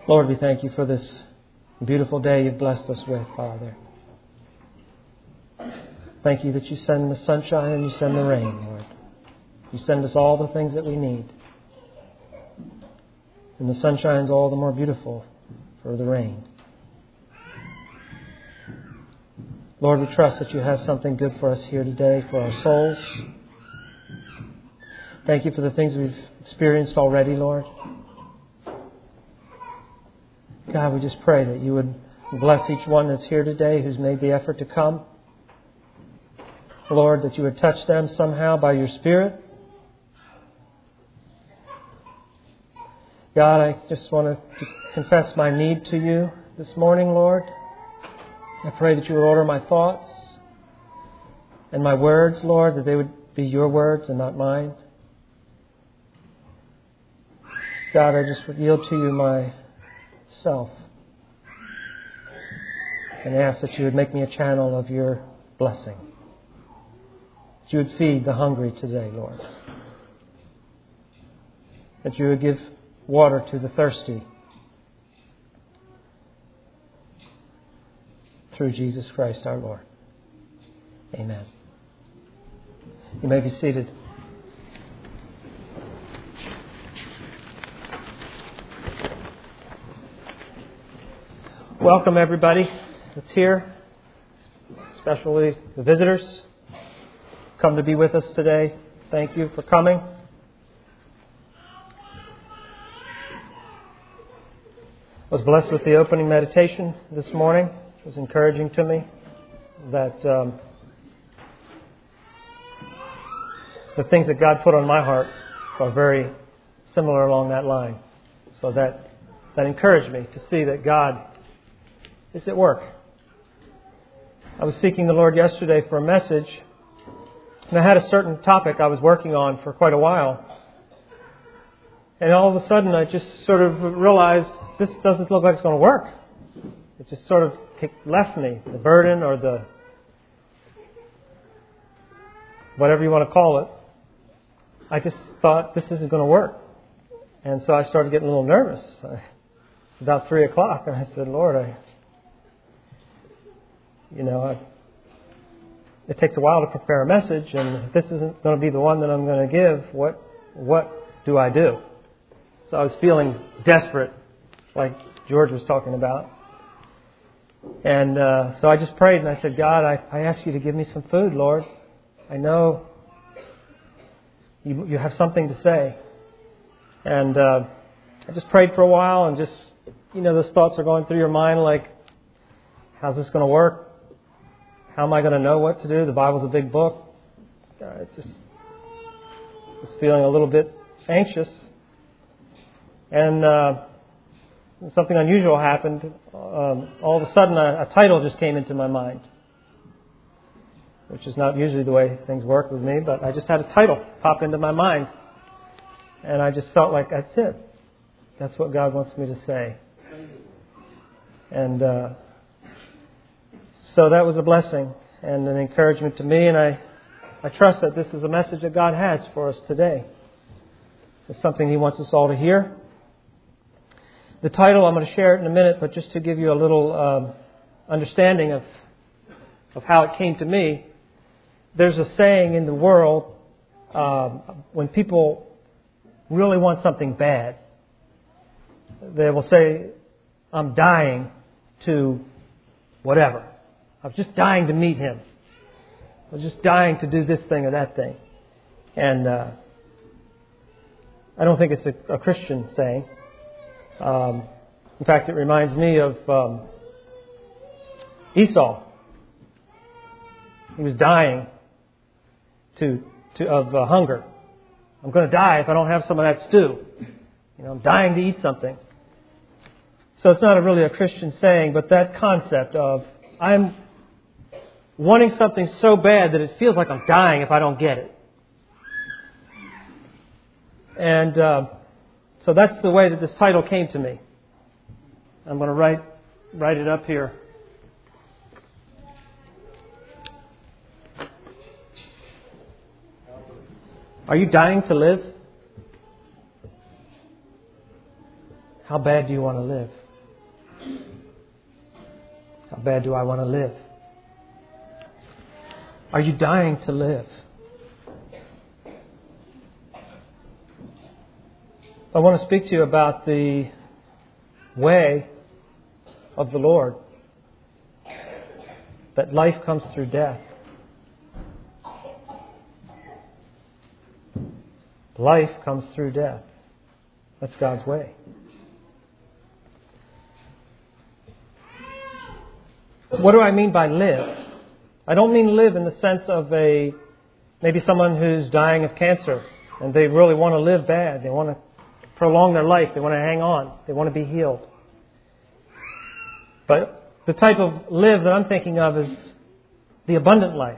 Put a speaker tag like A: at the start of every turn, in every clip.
A: Lord, we thank you for this beautiful day you've blessed us with, Father. Thank you that you send the sunshine and you send the rain, Lord. You send us all the things that we need. And the sunshine's all the more beautiful for the rain. Lord, we trust that you have something good for us here today for our souls. Thank you for the things we've experienced already, Lord. God, we just pray that you would bless each one that's here today who's made the effort to come. Lord, that you would touch them somehow by your Spirit. God, I just want to confess my need to you this morning, Lord. I pray that you would order my thoughts and my words, Lord, that they would be your words and not mine. God, I just would yield to you myself and ask that you would make me a channel of your blessing. That you would feed the hungry today, Lord. That you would give water to the thirsty through Jesus Christ our Lord. Amen. You may be seated. Welcome everybody that's here, especially the visitors come to be with us today. Thank you for coming. I was blessed with the opening meditation this morning. It was encouraging to me that the things that God put on my heart are very similar along that line. So that encouraged me to see that God is at work. I was seeking the Lord yesterday for a message, and I had a certain topic I was working on for quite a while. And all of a sudden I just sort of realized this doesn't look like it's going to work. It just sort of left me, the burden or the whatever you want to call it. I just thought this isn't going to work. And so I started getting a little nervous. It's about 3 o'clock and I said, Lord, it takes a while to prepare a message, and if this isn't going to be the one that I'm going to give, what do I do? So I was feeling desperate, like George was talking about. And so I just prayed and I said, God, I ask you to give me some food, Lord. I know you have something to say. And I just prayed for a while, and just, those thoughts are going through your mind like, how's this going to work? How am I going to know what to do? The Bible's a big book. Just feeling a little bit anxious. And something unusual happened. All of a sudden, a title just came into my mind, which is not usually the way things work with me, but I just had a title pop into my mind. And I just felt like that's it. That's what God wants me to say. And so that was a blessing and an encouragement to me, and I trust that this is a message that God has for us today. It's something He wants us all to hear. The title, I'm going to share it in a minute, but just to give you a little understanding of how it came to me, there's a saying in the world, when people really want something bad, they will say, I'm dying to whatever. I was just dying to meet him. I was just dying to do this thing or that thing. And I don't think it's a Christian saying. In fact, it reminds me of Esau. He was dying of hunger. I'm going to die if I don't have some of that stew. I'm dying to eat something. So it's not really a Christian saying, but that concept of I'm wanting something so bad that it feels like I'm dying if I don't get it. And so that's the way that this title came to me. I'm going to write it up here. Are you dying to live? How bad do you want to live? How bad do I want to live? Are you dying to live? I want to speak to you about the way of the Lord. That life comes through death. Life comes through death. That's God's way. What do I mean by live? I don't mean live in the sense of maybe someone who's dying of cancer and they really want to live bad. They want to prolong their life. They want to hang on. They want to be healed. But the type of live that I'm thinking of is the abundant life.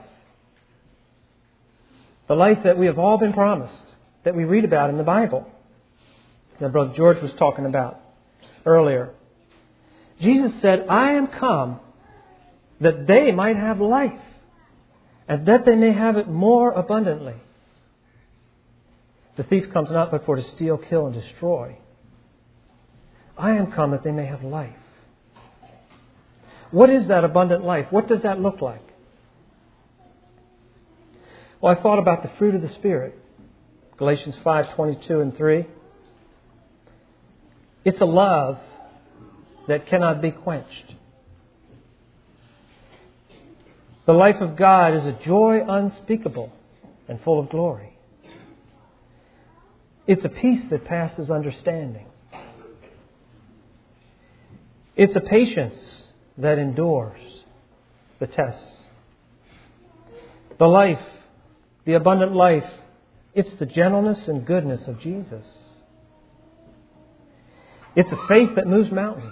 A: The life that we have all been promised, that we read about in the Bible, that Brother George was talking about earlier. Jesus said, I am come that they might have life, and that they may have it more abundantly. The thief comes not but for to steal, kill, and destroy. I am come that they may have life. What is that abundant life? What does that look like? Well, I thought about the fruit of the Spirit. Galatians 5:22 and 3. It's a love that cannot be quenched. The life of God is a joy unspeakable and full of glory. It's a peace that passes understanding. It's a patience that endures the tests. The life, the abundant life, it's the gentleness and goodness of Jesus. It's a faith that moves mountains.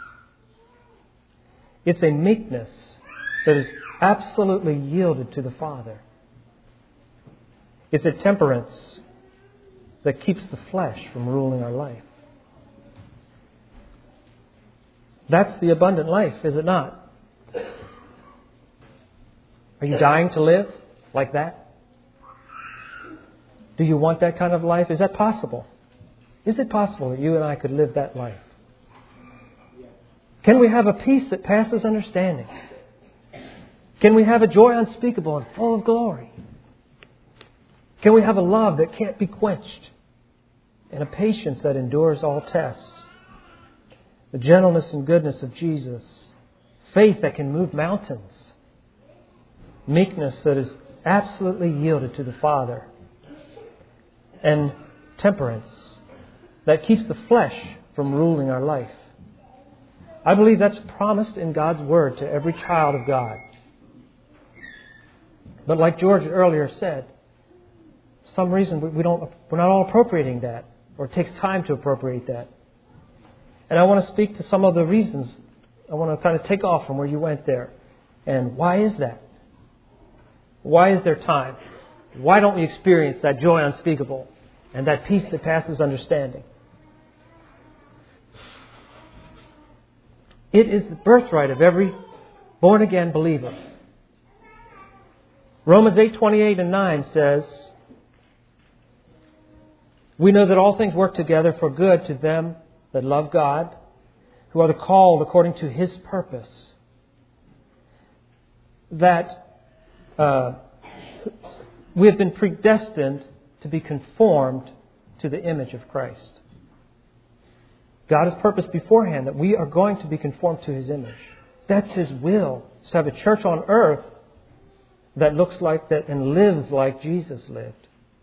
A: It's a meekness that is absolutely yielded to the Father. It's a temperance that keeps the flesh from ruling our life. That's the abundant life, is it not? Are you dying to live like that? Do you want that kind of life? Is that possible? Is it possible that you and I could live that life? Can we have a peace that passes understanding? Can we have a joy unspeakable and full of glory? Can we have a love that can't be quenched and a patience that endures all tests? The gentleness and goodness of Jesus. Faith that can move mountains. Meekness that is absolutely yielded to the Father. And temperance that keeps the flesh from ruling our life. I believe that's promised in God's Word to every child of God. But like George earlier said, for some reason we're not all appropriating that, or it takes time to appropriate that. And I want to speak to some of the reasons. I want to kind of take off from where you went there. And why is that? Why is there time? Why don't we experience that joy unspeakable and that peace that passes understanding? It is the birthright of every born-again believer. Romans 8:28 and 9 says, we know that all things work together for good to them that love God, who are the called according to His purpose. That we have been predestined to be conformed to the image of Christ. God has purposed beforehand that we are going to be conformed to His image. That's His will. It's to have a church on earth that looks like that and lives like Jesus lived.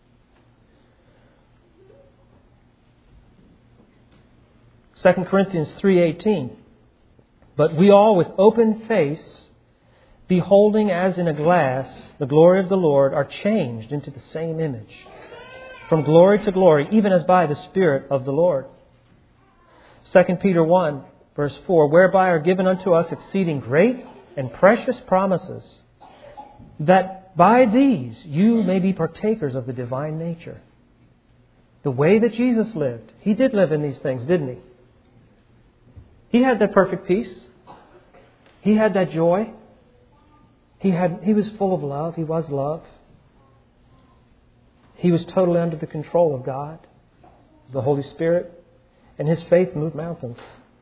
A: Second Corinthians 3:18. But we all with open face, beholding as in a glass the glory of the Lord, are changed into the same image, from glory to glory, even as by the Spirit of the Lord. 2 Peter 1, verse 4, whereby are given unto us exceeding great and precious promises, that by these you may be partakers of the divine nature. The way that Jesus lived. He did live in these things, didn't He? He had that perfect peace. He had that joy. He was full of love. He was love. He was totally under the control of God, the Holy Spirit. And his faith moved mountains.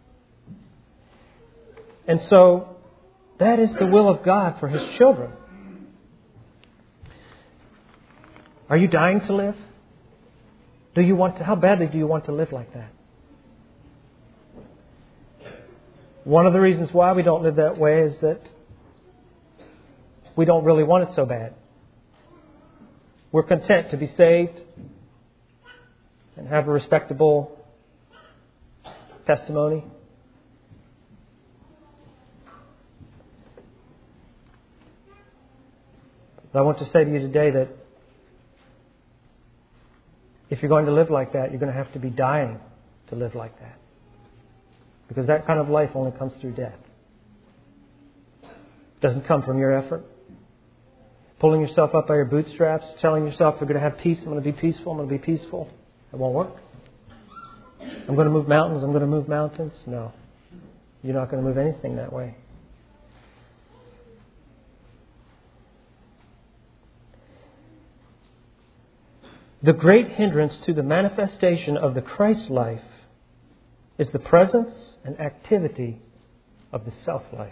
A: And so, that is the will of God for His children. Are you dying to live? How badly do you want to live like that? One of the reasons why we don't live that way is that we don't really want it so bad. We're content to be saved and have a respectable testimony. But I want to say to you today that if you're going to live like that, you're going to have to be dying to live like that. Because that kind of life only comes through death. It doesn't come from your effort. Pulling yourself up by your bootstraps, telling yourself you're going to have peace, I'm going to be peaceful, I'm going to be peaceful. It won't work. I'm going to move mountains, I'm going to move mountains. No. You're not going to move anything that way. The great hindrance to the manifestation of the Christ life is the presence and activity of the self-life.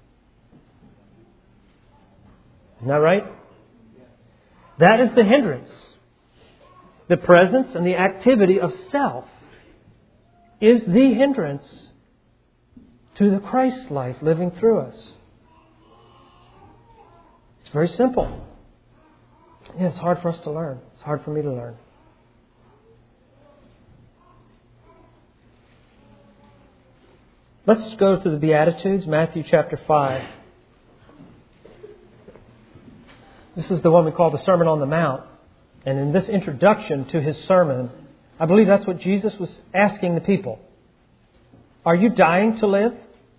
A: Isn't that right? That is the hindrance. The presence and the activity of self is the hindrance to the Christ life living through us. It's very simple. Yeah, it's hard for us to learn. It's hard for me to learn. Let's go to the Beatitudes, Matthew chapter 5. This is the one we call the Sermon on the Mount. And in this introduction to His sermon, I believe that's what Jesus was asking the people. Are you dying to live?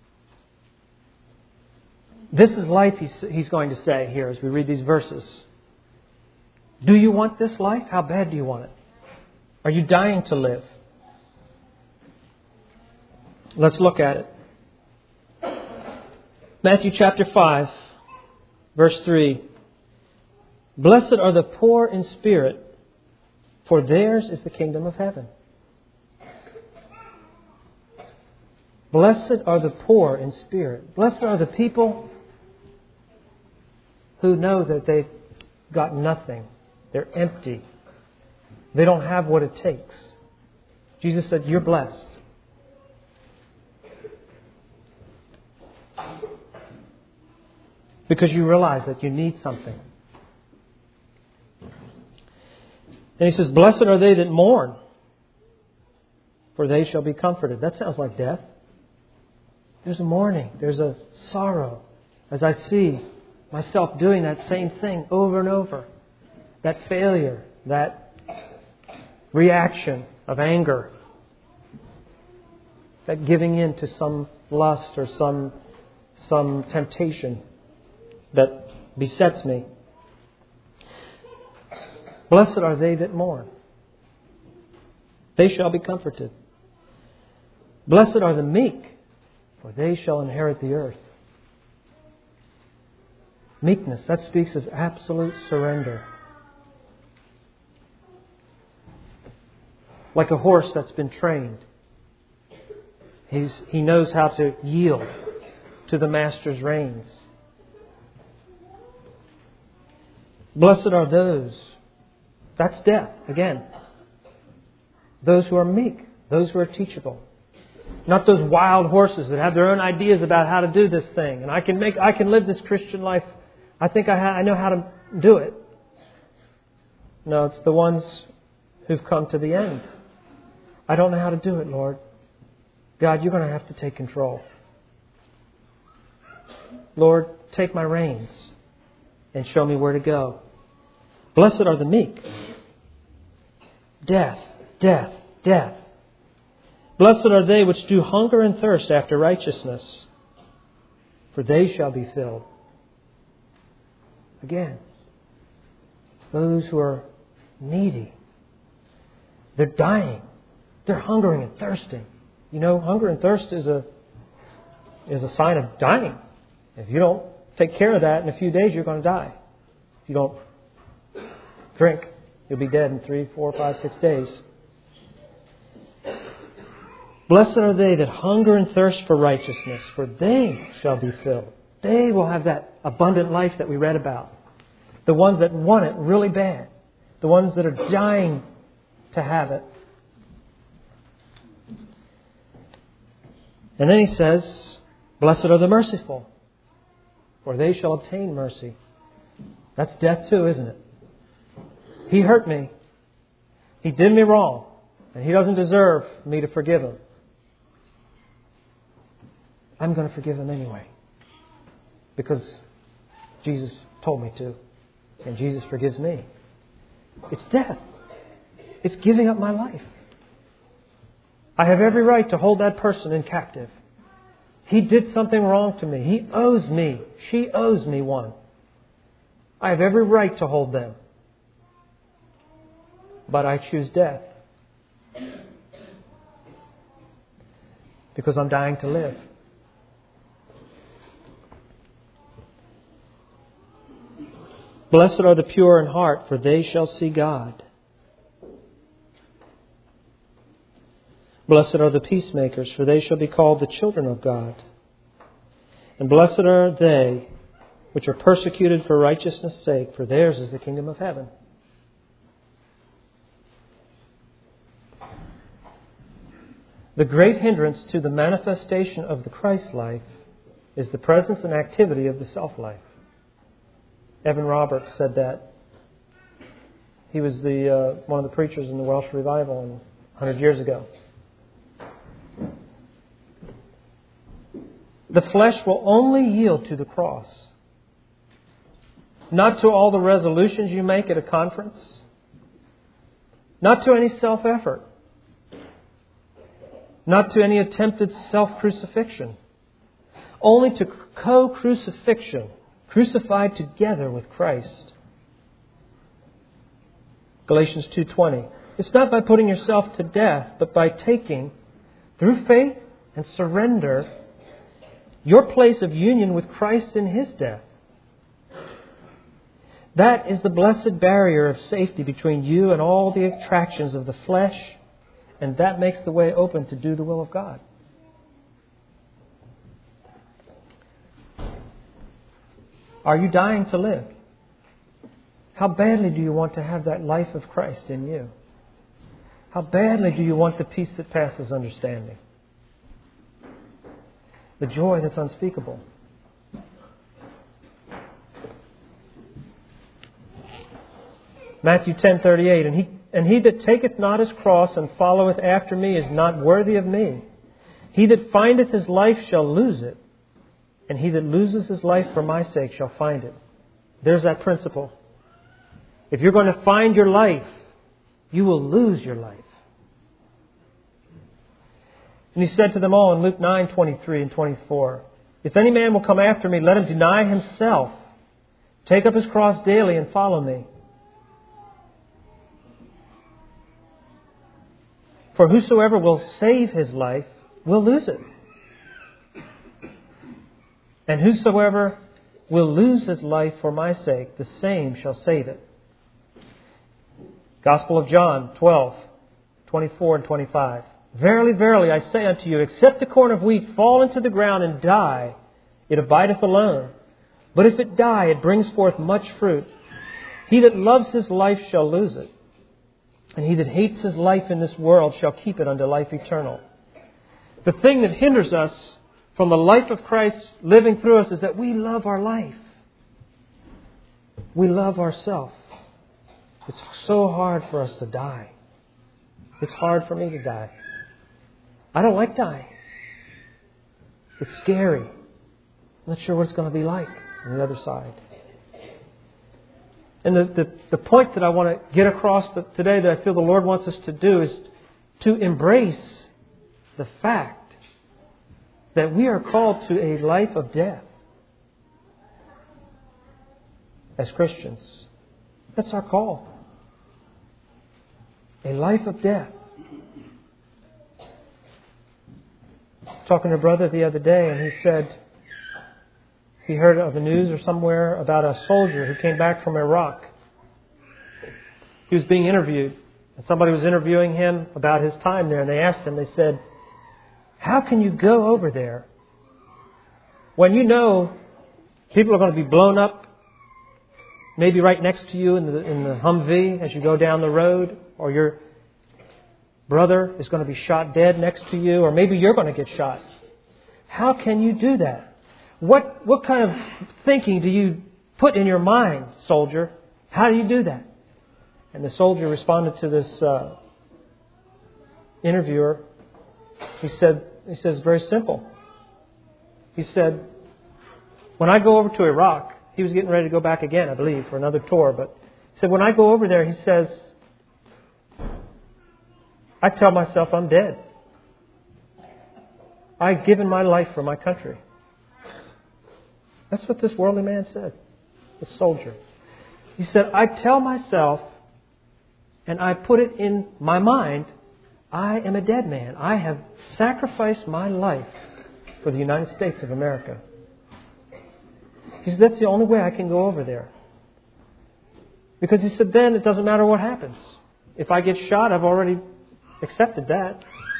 A: This is life, he's going to say here as we read these verses. Do you want this life? How bad do you want it? Are you dying to live? Let's look at it. Matthew chapter 5, verse 3. Blessed are the poor in spirit, for theirs is the kingdom of heaven. Blessed are the poor in spirit. Blessed are the people who know that they've got nothing. They're empty. They don't have what it takes. Jesus said, you're blessed. Because you realize that you need something. And He says, blessed are they that mourn, for they shall be comforted. That sounds like death. There's a mourning. There's a sorrow as I see myself doing that same thing over and over. That failure, that reaction of anger, that giving in to some lust or some temptation that besets me. Blessed are they that mourn. They shall be comforted. Blessed are the meek, for they shall inherit the earth. Meekness, that speaks of absolute surrender. Like a horse that's been trained. He knows how to yield to the master's reins. Blessed are those. That's death, again. Those who are meek. Those who are teachable. Not those wild horses that have their own ideas about how to do this thing. And I can live this Christian life. I think I know how to do it. No, it's the ones who've come to the end. I don't know how to do it, Lord. God, you're going to have to take control. Lord, take my reins and show me where to go. Blessed are the meek. Death, death, death. Blessed are they which do hunger and thirst after righteousness, for they shall be filled. Again, it's those who are needy. They're dying. They're hungering and thirsting. You know, hunger and thirst is a sign of dying. If you don't take care of that, in a few days you're going to die. If you don't drink, you'll be dead in 3, 4, 5, 6 days. Blessed are they that hunger and thirst for righteousness, for they shall be filled. They will have that abundant life that we read about. The ones that want it really bad. The ones that are dying to have it. And then he says, blessed are the merciful, for they shall obtain mercy. That's death too, isn't it? He hurt me. He did me wrong. And He doesn't deserve me to forgive him. I'm going to forgive him anyway. Because Jesus told me to. And Jesus forgives me. It's death. It's giving up my life. I have every right to hold that person in captive. He did something wrong to me. He owes me. She owes me one. I have every right to hold them. But I choose death. Because I'm dying to live. Blessed are the pure in heart, for they shall see God. Blessed are the peacemakers, for they shall be called the children of God. And blessed are they which are persecuted for righteousness' sake, for theirs is the kingdom of heaven. The great hindrance to the manifestation of the Christ life is the presence and activity of the self-life. Evan Roberts said that. He was one of the preachers in the Welsh revival 100 years ago. The flesh will only yield to the cross. Not to all the resolutions you make at a conference. Not to any self-effort. Not to any attempted self-crucifixion. Only to co-crucifixion. Crucified together with Christ. Galatians 2:20. It's not by putting yourself to death, but by taking, through faith and surrender, your place of union with Christ in His death. That is the blessed barrier of safety between you and all the attractions of the flesh, and that makes the way open to do the will of God. Are you dying to live? How badly do you want to have that life of Christ in you? How badly do you want the peace that passes understanding? The joy that's unspeakable. Matthew 10:38, and he that taketh not his cross and followeth after me is not worthy of me. He that findeth his life shall lose it, and he that loses his life for my sake shall find it. There's that principle. If you're going to find your life, you will lose your life. And He said to them all in Luke 9:23 and 24, if any man will come after me, let him deny himself, take up his cross daily and follow me. For whosoever will save his life will lose it. And whosoever will lose his life for my sake, the same shall save it. Gospel of John 12:24 and 25. Verily, verily, I say unto you, except the corn of wheat fall into the ground and die, it abideth alone. But if it die, it brings forth much fruit. He that loves his life shall lose it. And he that hates his life in this world shall keep it unto life eternal. The thing that hinders us from the life of Christ living through us is that we love our life. We love ourselves. It's so hard for us to die. It's hard for me to die. I don't like dying. It's scary. I'm not sure what it's going to be like on the other side. And the point that I want to get across today that I feel the Lord wants us to do is to embrace the fact that we are called to a life of death as Christians. That's our call. A life of death. Talking to a brother the other day, and he said he heard of the news or somewhere about a soldier who came back from Iraq. He was being interviewed, and somebody was interviewing him about his time there, and they asked him, they said, How can you go over there when you know people are going to be blown up, maybe right next to you in the Humvee as you go down the road, or your brother is going to be shot dead next to you, or maybe you're going to get shot? How can you do that? What kind of thinking do you put in your mind, soldier? How do you do that? And the soldier responded to this interviewer. He says, very simple. He said, when I go over to Iraq, he was getting ready to go back again, I believe, for another tour. But he said, when I go over there, he says, I tell myself I'm dead. I've given my life for my country. That's what this worldly man said, the soldier. He said, I tell myself, and I put it in my mind, I am a dead man. I have sacrificed my life for the United States of America. He said, that's the only way I can go over there. Because he said, then it doesn't matter what happens. If I get shot, I've already accepted that.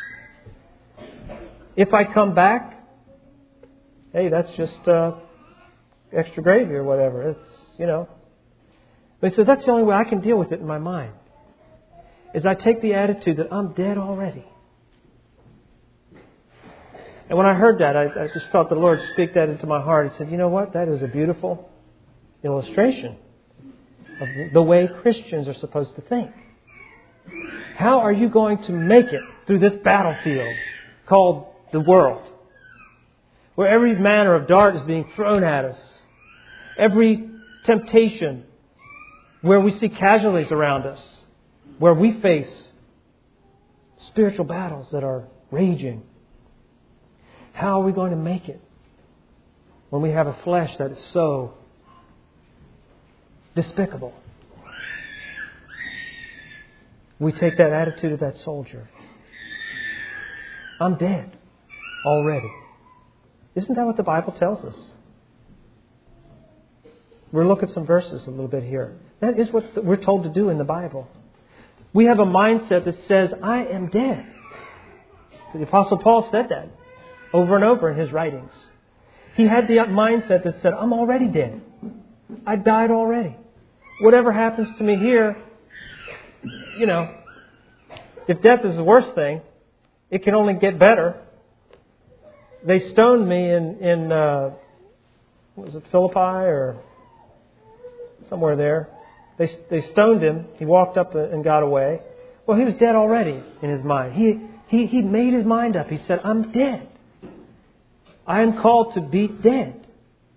A: If I come back, hey, that's just extra gravy or whatever. It's, But he said, that's the only way I can deal with it in my mind. Is I take the attitude that I'm dead already. And when I heard that, I just felt the Lord speak that into my heart. He said, you know what? That is a beautiful illustration of the way Christians are supposed to think. How are you going to make it through this battlefield called the world, where every manner of dart is being thrown at us, every temptation, where we see casualties around us, where we face spiritual battles that are raging? How are we going to make it when we have a flesh that is so despicable? We take that attitude of that soldier. I'm dead already. Isn't that what the Bible tells us? We'll look at some verses a little bit here. That is what we're told to do in the Bible. We have a mindset that says, I am dead. The Apostle Paul said that over and over in his writings. He had the mindset that said, I'm already dead. I died already. Whatever happens to me here, if death is the worst thing, it can only get better. They stoned me in was it Philippi or somewhere there? They stoned him. He walked up and got away. Well, he was dead already in his mind. He made his mind up. He said, I'm dead. I am called to be dead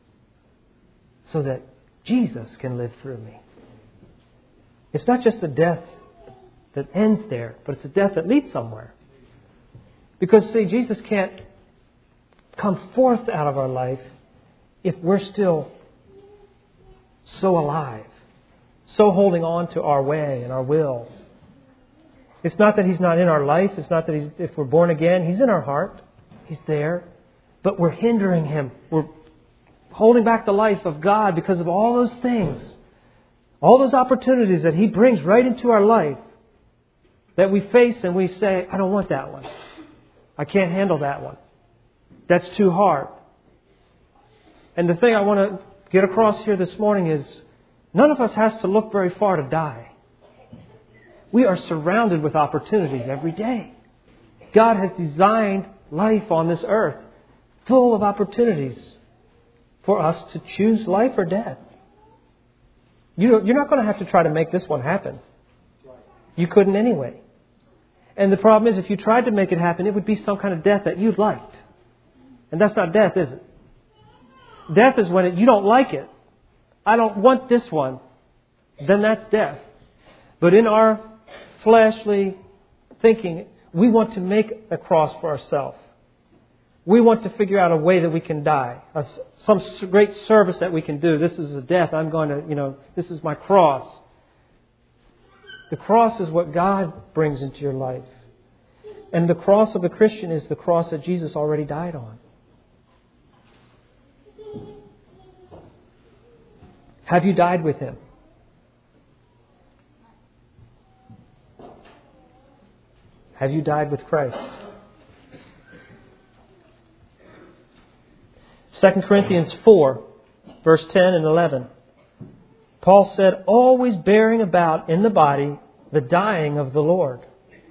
A: so that Jesus can live through me. It's not just a death that ends there, but it's a death that leads somewhere. Because, see, Jesus can't come forth out of our life if we're still so alive, so holding on to our way and our will. It's not that He's not in our life. It's not that if we're born again, He's in our heart. He's there. But we're hindering Him. We're holding back the life of God because of all those things. All those opportunities that He brings right into our life that we face and we say, I don't want that one. I can't handle that one. That's too hard. And the thing I want to get across here this morning is none of us has to look very far to die. We are surrounded with opportunities every day. God has designed life on this earth full of opportunities for us to choose life or death. You're not going to have to try to make this one happen. You couldn't anyway. And the problem is, if you tried to make it happen, it would be some kind of death that you liked. And that's not death, is it? Death is when you don't like it. I don't want this one. Then that's death. But in our fleshly thinking, we want to make a cross for ourselves. We want to figure out a way that we can die. Some great service that we can do. This is a death. I'm going to, this is my cross. The cross is what God brings into your life. And the cross of the Christian is the cross that Jesus already died on. Have you died with Him? Have you died with Christ? 2 Corinthians 4, verse 10 and 11. Paul said, always bearing about in the body the dying of the Lord.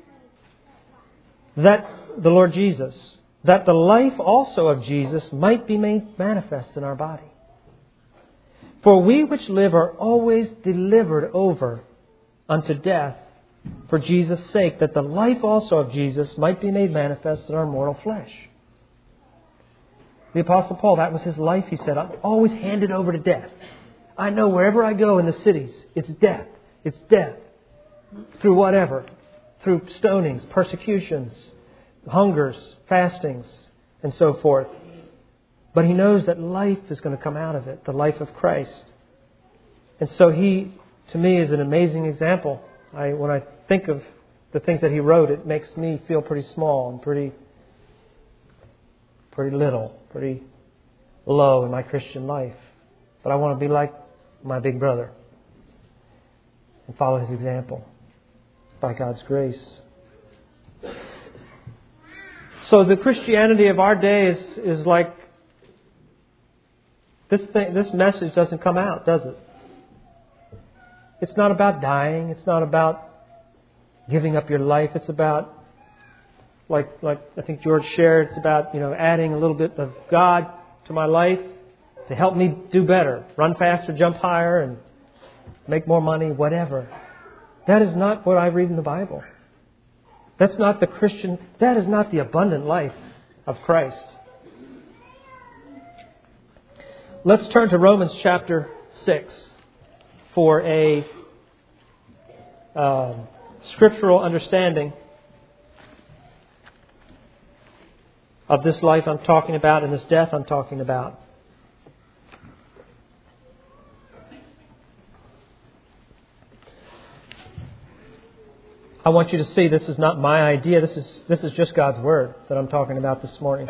A: That the Lord Jesus, that the life also of Jesus might be made manifest in our body. For we which live are always delivered over unto death for Jesus' sake, that the life also of Jesus might be made manifest in our mortal flesh. The Apostle Paul, that was his life. He said, I'm always handed over to death. I know wherever I go in the cities, it's death. It's death. Through whatever. Through stonings, persecutions, hungers, fastings, and so forth. But he knows that life is going to come out of it, the life of Christ. And so he, to me, is an amazing example. When I think of the things that he wrote, it makes me feel pretty small and pretty little, pretty low in my Christian life. But I want to be like my big brother and follow his example by God's grace. So the Christianity of our day is like this message doesn't come out, does it? It's not about dying. It's not about giving up your life. It's about, like I think George shared, it's about, adding a little bit of God to my life to help me do better, run faster, jump higher, and make more money, whatever. That is not what I read in the Bible. That's not the Christian, that is not the abundant life of Christ. Let's turn to Romans chapter 6 for a scriptural understanding of this life I'm talking about and this death I'm talking about. I want you to see this is not my idea. This is just God's Word that I'm talking about this morning.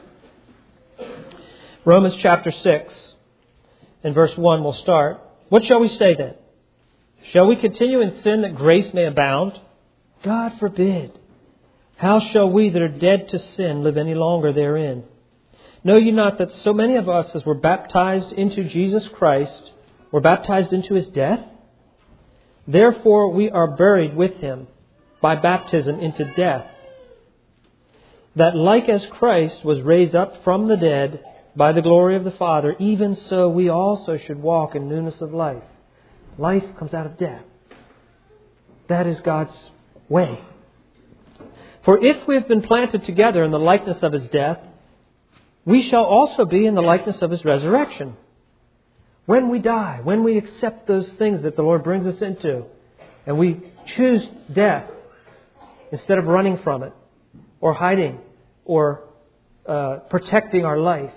A: Romans chapter 6 and verse 1 will start. What shall we say then? Shall we continue in sin that grace may abound? God forbid. How shall we that are dead to sin live any longer therein? Know ye not that so many of us as were baptized into Jesus Christ were baptized into His death? Therefore we are buried with Him by baptism into death, that like as Christ was raised up from the dead by the glory of the Father, even so we also should walk in newness of life. Life comes out of death. That is God's way. For if we have been planted together in the likeness of His death, we shall also be in the likeness of His resurrection. When we die, when we accept those things that the Lord brings us into, and we choose death instead of running from it, or hiding, or protecting our life,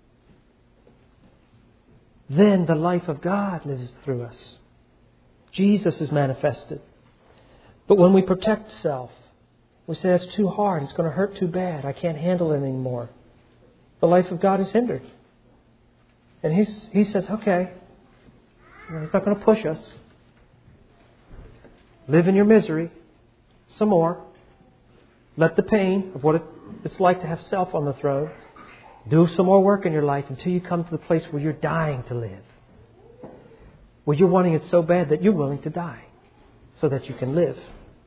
A: then the life of God lives through us. Jesus is manifested. But when we protect self, we say, that's too hard, it's going to hurt too bad, I can't handle it anymore. The life of God is hindered. And He says, okay, He's not going to push us. Live in your misery some more. Let the pain of what it's like to have self on the throne. Do some more work in your life until you come to the place where you're dying to live. Where you're wanting it so bad that you're willing to die so that you can live.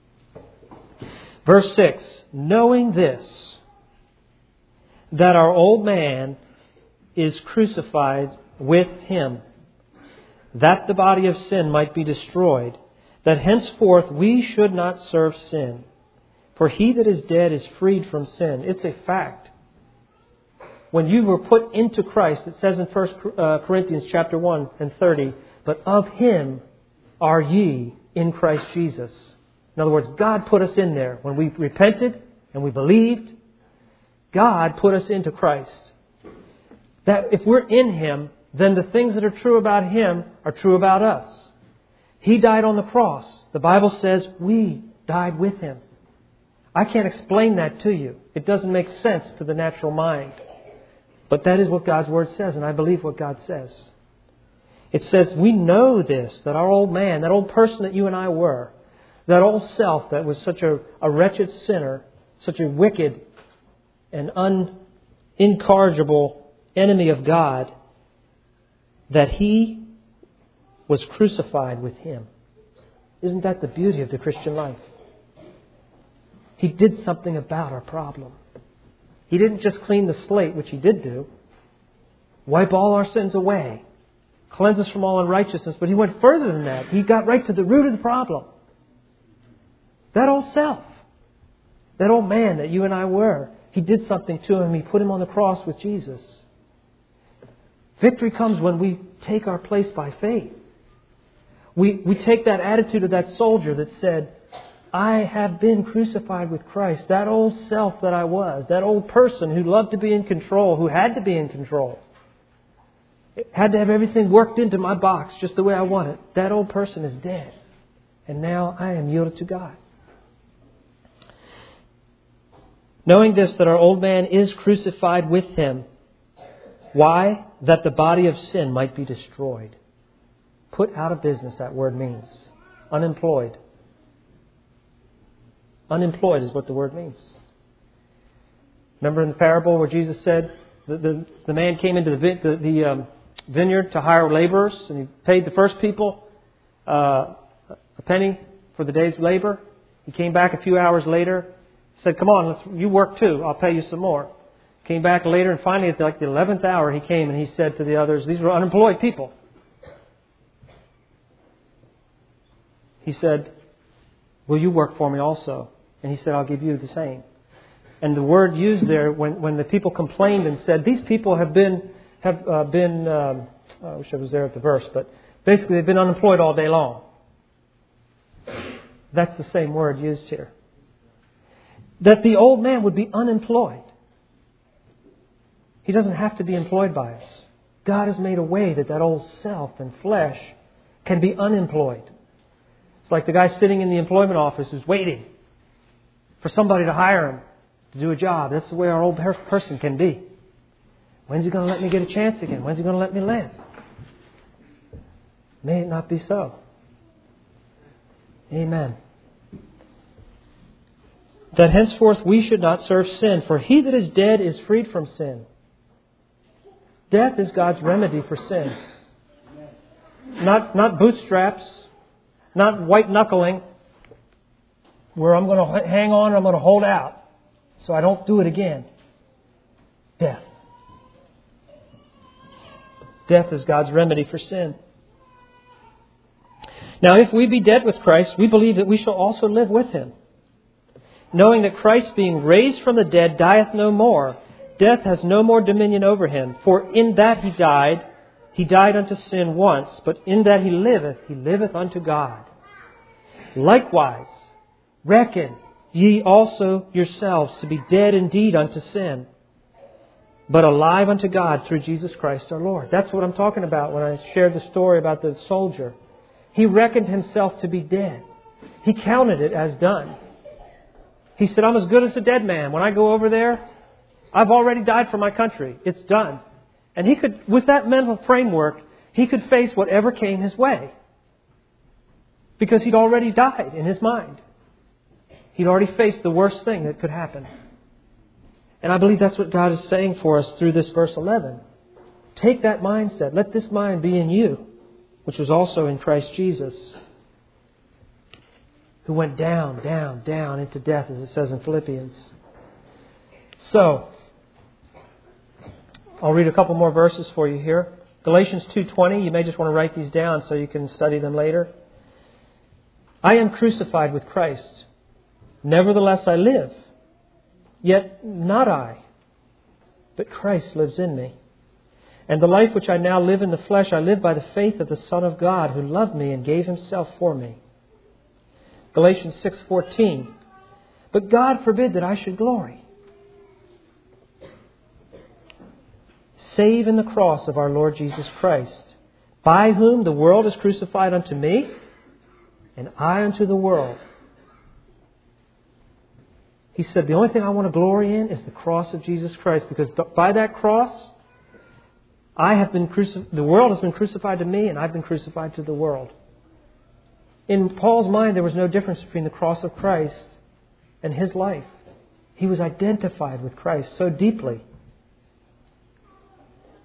A: Verse 6, knowing this, that our old man is crucified with Him, that the body of sin might be destroyed, that henceforth we should not serve sin. For he that is dead is freed from sin. It's a fact. When you were put into Christ, it says in 1 Corinthians chapter 1 and 30, but of Him are ye in Christ Jesus. In other words, God put us in there. When we repented and we believed, God put us into Christ. That if we're in Him, then the things that are true about Him are true about us. He died on the cross. The Bible says we died with Him. I can't explain that to you. It doesn't make sense to the natural mind. But that is what God's Word says, and I believe what God says. It says we know this, that our old man, that old person that you and I were, that old self that was such a wretched sinner, such a wicked and incorrigible enemy of God, that He was crucified with Him. Isn't that the beauty of the Christian life? He did something about our problem. He didn't just clean the slate, which He did do, wipe all our sins away, cleanse us from all unrighteousness, but He went further than that. He got right to the root of the problem. That old self, that old man that you and I were, He did something to him. He put him on the cross with Jesus. Victory comes when we take our place by faith. We take that attitude of that soldier that said, I have been crucified with Christ. That old self that I was, that old person who loved to be in control, who had to be in control, had to have everything worked into my box just the way I want it. That old person is dead. And now I am yielded to God. Knowing this, that our old man is crucified with Him. Why? That the body of sin might be destroyed. Put out of business, that word means. Unemployed. Unemployed is what the word means. Remember in the parable where Jesus said the man came into the vineyard to hire laborers, and he paid the first people a penny for the day's labor. He came back a few hours later, said, come on, you work too, I'll pay you some more. Came back later, and finally at the 11th hour he came and he said to the others, these were unemployed people. He said, will you work for me also? And he said, I'll give you the same. And the word used there, when the people complained and said, these people have been, I wish I was there at the verse, but basically they've been unemployed all day long. That's the same word used here. That the old man would be unemployed. He doesn't have to be employed by us. God has made a way that old self and flesh can be unemployed. It's like the guy sitting in the employment office who's waiting for somebody to hire him to do a job. That's the way our old person can be. When's He going to let me get a chance again? When's He going to let me live? May it not be so. Amen. That henceforth we should not serve sin, for he that is dead is freed from sin. Death is God's remedy for sin. Not bootstraps, not white knuckling, where I'm going to hang on and I'm going to hold out so I don't do it again. Death. Death is God's remedy for sin. Now, if we be dead with Christ, we believe that we shall also live with Him. Knowing that Christ, being raised from the dead, dieth no more. Death has no more dominion over Him. For in that He died unto sin once, but in that He liveth unto God. Likewise, reckon ye also yourselves to be dead indeed unto sin, but alive unto God through Jesus Christ our Lord. That's what I'm talking about when I shared the story about the soldier. He reckoned himself to be dead. He counted it as done. He said, I'm as good as a dead man. When I go over there, I've already died for my country. It's done. And he could, with that mental framework, he could face whatever came his way. Because he'd already died in his mind. He'd already faced the worst thing that could happen. And I believe that's what God is saying for us through this verse 11. Take that mindset. Let this mind be in you, which was also in Christ Jesus, who went down, down, down into death, as it says in Philippians. So, I'll read a couple more verses for you here. Galatians 2:20, you may just want to write these down so you can study them later. I am crucified with Christ. Nevertheless I live. Yet not I, but Christ lives in me. And the life which I now live in the flesh, I live by the faith of the Son of God, who loved me and gave Himself for me. Galatians 6:14. But God forbid that I should glory, save in the cross of our Lord Jesus Christ, by whom the world is crucified unto me, and I unto the world. He said, the only thing I want to glory in is the cross of Jesus Christ, because by that cross, the world has been crucified to me, and I've been crucified to the world. In Paul's mind, there was no difference between the cross of Christ and his life. He was identified with Christ so deeply.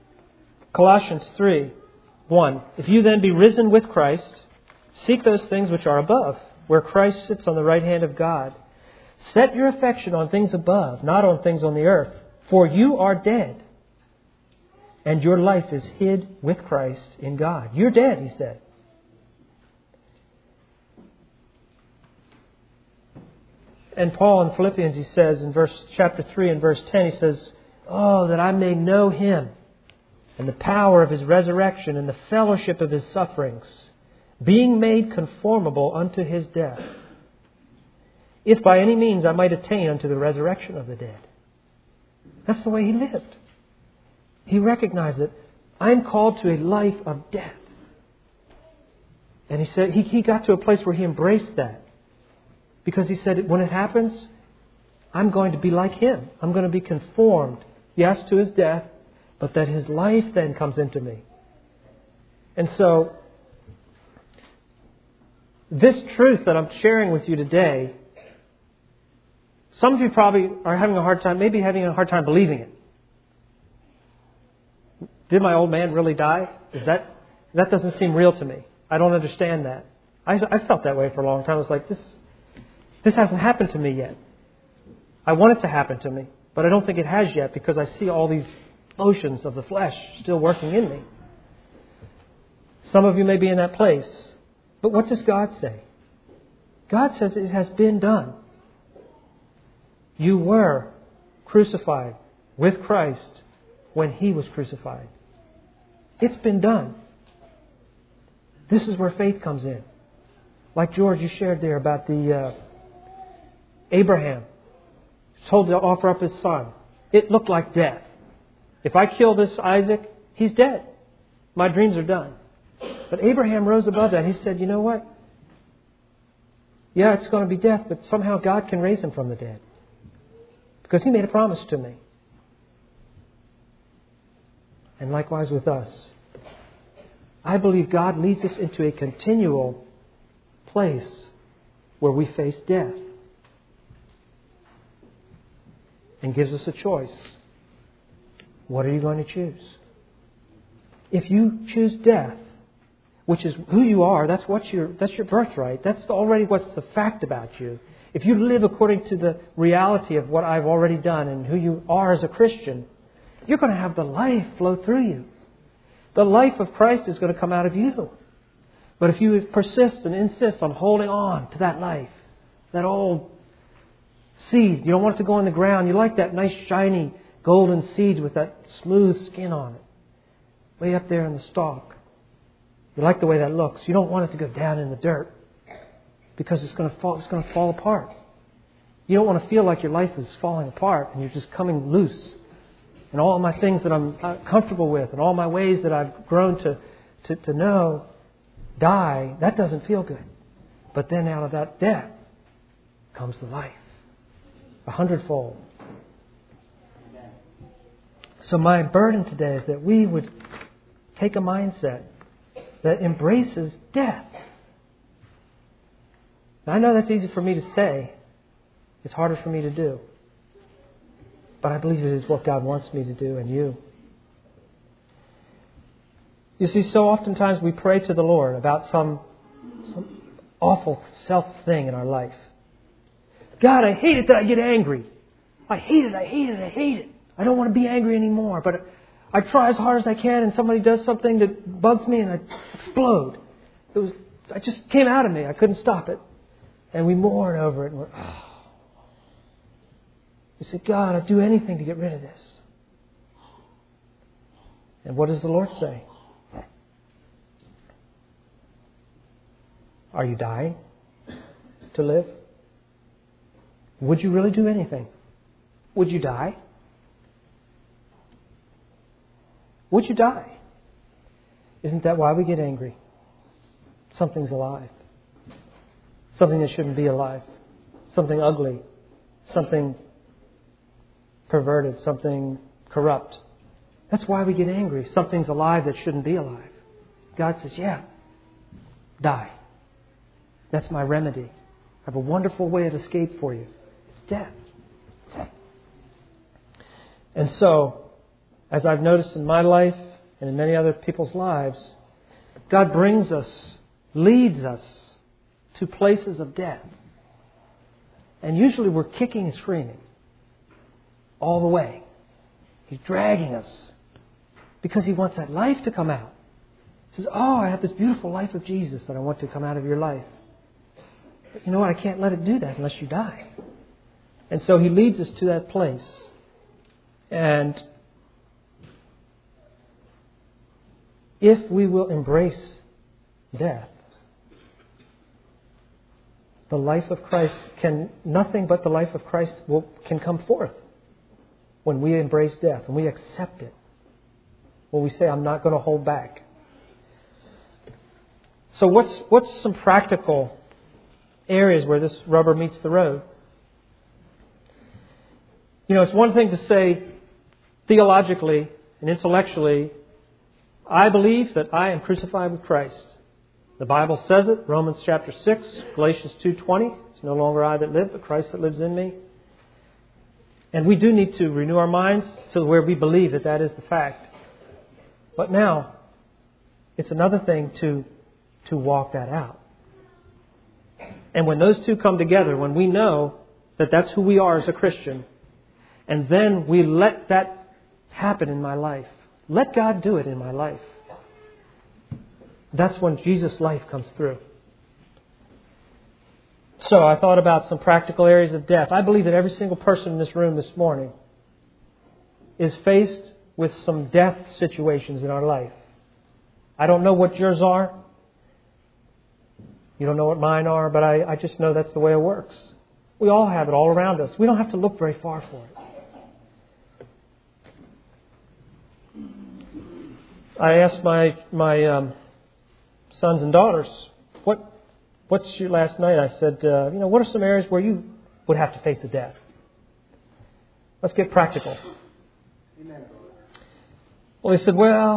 A: Colossians 3:1. If you then be risen with Christ, seek those things which are above, where Christ sits on the right hand of God. Set your affection on things above, not on things on the earth. For you are dead, and your life is hid with Christ in God. You're dead, he said. And Paul in Philippians, he says in chapter 3 and verse 10, he says, "Oh, that I may know Him and the power of His resurrection and the fellowship of His sufferings, being made conformable unto His death, if by any means I might attain unto the resurrection of the dead." That's the way he lived. He recognized that I'm called to a life of death. And he said he got to a place where he embraced that. Because he said, when it happens, I'm going to be like Him. I'm going to be conformed, yes, to His death, but that His life then comes into me. And so, this truth that I'm sharing with you today, some of you probably are having a hard time believing it. Did my old man really die? That doesn't seem real to me. I don't understand that. I felt that way for a long time. I was like, this hasn't happened to me yet. I want it to happen to me, but I don't think it has yet because I see all these motions of the flesh still working in me. Some of you may be in that place. But what does God say? God says it has been done. You were crucified with Christ when He was crucified. It's been done. This is where faith comes in. Like George, you shared there about the Abraham told to offer up his son. It looked like death. If I kill this Isaac, he's dead. My dreams are done. But Abraham rose above that. He said, you know what? Yeah, it's going to be death, but somehow God can raise him from the dead. Because He made a promise to me. And likewise with us. I believe God leads us into a continual place where we face death. And gives us a choice. What are you going to choose? If you choose death, which is who you are, that's your birthright. That's already what's the fact about you. If you live according to the reality of what I've already done and who you are as a Christian, you're going to have the life flow through you. The life of Christ is going to come out of you. But if you persist and insist on holding on to that life, that old seed, you don't want it to go in the ground. You like that nice shiny golden seed with that smooth skin on it. Way up there in the stalk. You like the way that looks. You don't want it to go down in the dirt. Because it's going to fall apart. You don't want to feel like your life is falling apart and you're just coming loose. And all my things that I'm comfortable with and all my ways that I've grown to know die, that doesn't feel good. But then out of that death comes the life. 100-fold. So my burden today is that we would take a mindset that embraces death. Now, I know that's easy for me to say. It's harder for me to do. But I believe it is what God wants me to do and you. You see, so oftentimes we pray to the Lord about some awful self thing in our life. God, I hate it that I get angry. I hate it. I don't want to be angry anymore. But I try as hard as I can and somebody does something that bugs me and I explode. It just came out of me. I couldn't stop it. And we mourn over it and we say, God, I'd do anything to get rid of this. And what does the Lord say? Are you dying to live? Would you really do anything? Would you die? Would you die? Isn't that why we get angry? Something's alive. Something that shouldn't be alive. Something ugly. Something perverted. Something corrupt. That's why we get angry. Something's alive that shouldn't be alive. God says, yeah, die. That's my remedy. I have a wonderful way of escape for you. It's death. And so, as I've noticed in my life and in many other people's lives, God brings us, leads us to places of death. And usually we're kicking and screaming all the way. He's dragging us because He wants that life to come out. He says, oh, I have this beautiful life of Jesus that I want to come out of your life. But you know what? I can't let it do that unless you die. And so He leads us to that place. And if we will embrace death, the life of Christ nothing but the life of Christ can come forth when we embrace death, when we accept it, when we say, I'm not going to hold back. So what's some practical areas where this rubber meets the road? You know, it's one thing to say theologically and intellectually, I believe that I am crucified with Christ. The Bible says it, Romans chapter 6, Galatians 2:20. It's no longer I that live, but Christ that lives in me. And we do need to renew our minds to where we believe that that is the fact. But now, it's another thing to walk that out. And when those two come together, when we know that that's who we are as a Christian, and then we let that happen in my life, let God do it in my life, that's when Jesus' life comes through. So I thought about some practical areas of death. I believe that every single person in this room this morning is faced with some death situations in our life. I don't know what yours are. You don't know what mine are, but I just know that's the way it works. We all have it all around us. We don't have to look very far for it. I asked my sons and daughters, what's your last night? I said, what are some areas where you would have to face a death? Let's get practical. Amen. Well, they said,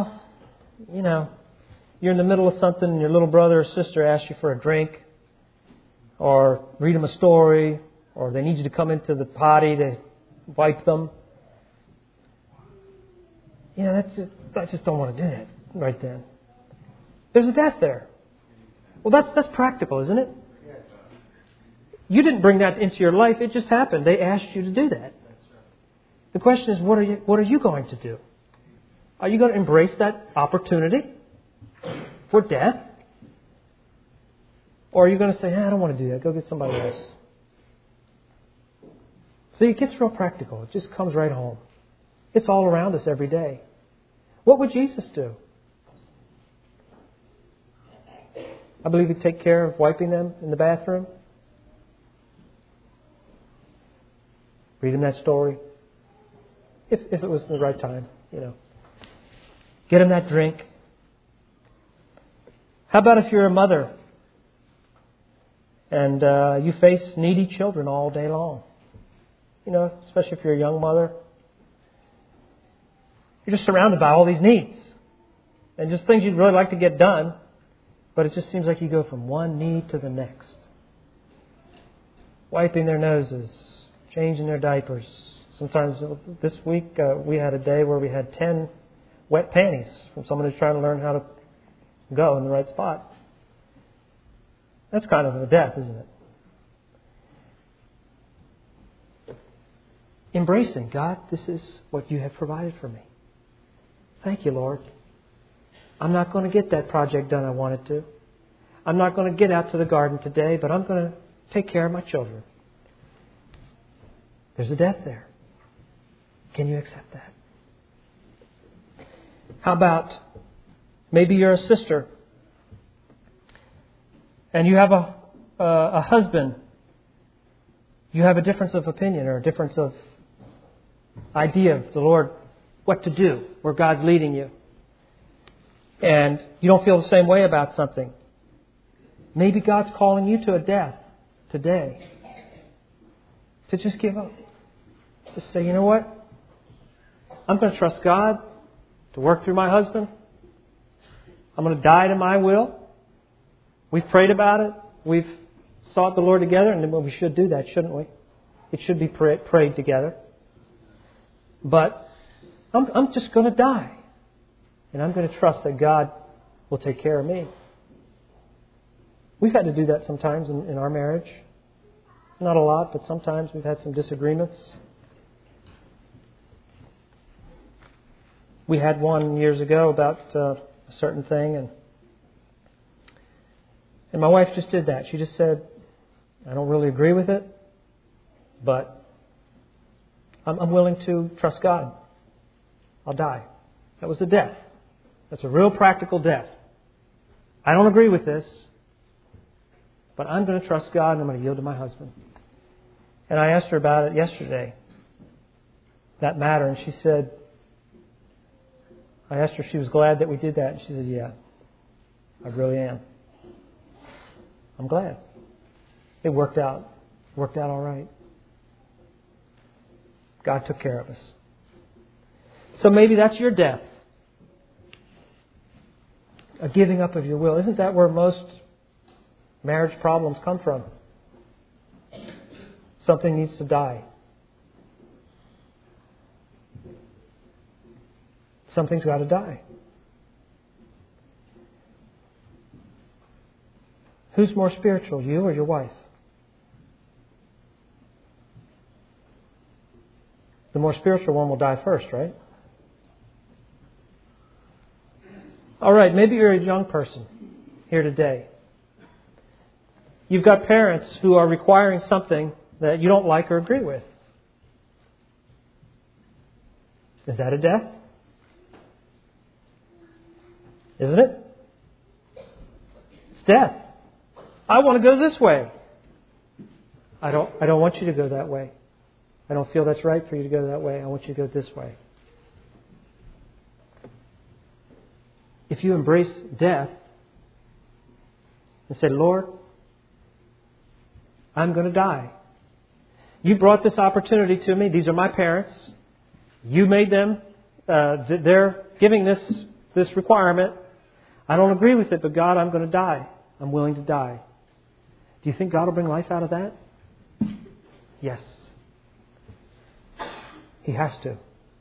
A: you're in the middle of something and your little brother or sister asks you for a drink or read them a story or they need you to come into the potty to wipe them. I just don't want to do that right then. There's a death there. Well, that's practical, isn't it? You didn't bring that into your life. It just happened. They asked you to do that. The question is, what are you going to do? Are you going to embrace that opportunity for death? Or are you going to say, I don't want to do that. Go get somebody else. See, it gets real practical. It just comes right home. It's all around us every day. What would Jesus do? I believe He'd take care of wiping them in the bathroom. Read them that story. If it was the right time, Get them that drink. How about if you're a mother and you face needy children all day long? Especially if you're a young mother. You're just surrounded by all these needs. And just things you'd really like to get done. But it just seems like you go from one need to the next. Wiping their noses, changing their diapers. Sometimes this week we had a day where we had 10 wet panties from someone who's trying to learn how to go in the right spot. That's kind of a death, isn't it? Embracing, God, this is what you have provided for me. Thank you, Lord. I'm not going to get that project done I wanted to. I'm not going to get out to the garden today, but I'm going to take care of my children. There's a death there. Can you accept that? How about maybe you're a sister and you have a husband. You have a difference of opinion or a difference of idea of the Lord, what to do, where God's leading you. And you don't feel the same way about something. Maybe God's calling you to a death today. To just give up. Just say, you know what? I'm going to trust God to work through my husband. I'm going to die to my will. We've prayed about it. We've sought the Lord together. And we should do that, shouldn't we? It should be prayed together. But I'm just going to die. And I'm going to trust that God will take care of me. We've had to do that sometimes in our marriage. Not a lot, but sometimes we've had some disagreements. We had one years ago about a certain thing, and my wife just did that. She just said, I don't really agree with it, but I'm willing to trust God. I'll die. That was a death. That's a real practical death. I don't agree with this, but I'm going to trust God and I'm going to yield to my husband. And I asked her about it yesterday, that matter, and she said, I asked her if she was glad that we did that, and she said, yeah, I really am. I'm glad. It worked out. Worked out all right. God took care of us. So maybe that's your death. A giving up of your will. Isn't that where most marriage problems come from? Something needs to die. Something's got to die. Who's more spiritual, you or your wife? The more spiritual one will die first, right? All right, maybe you're a young person here today. You've got parents who are requiring something that you don't like or agree with. Is that a death? Isn't it? It's death. I want to go this way. I don't want you to go that way. I don't feel that's right for you to go that way. I want you to go this way. If you embrace death and say, Lord, I'm going to die. You brought this opportunity to me. These are my parents. You made them. They're giving this requirement. I don't agree with it, but God, I'm going to die. I'm willing to die. Do you think God will bring life out of that? Yes. He has to.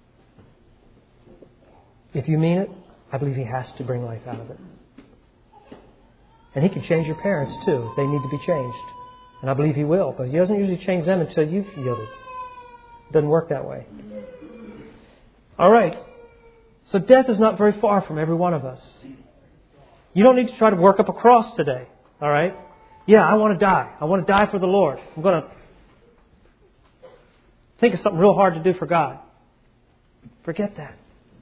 A: If you mean it, I believe He has to bring life out of it. And He can change your parents too. They need to be changed. And I believe He will. But He doesn't usually change them until you've yielded. It doesn't work that way. All right. So death is not very far from every one of us. You don't need to try to work up a cross today. All right? Yeah, I want to die. I want to die for the Lord. I'm going to think of something real hard to do for God. Forget that.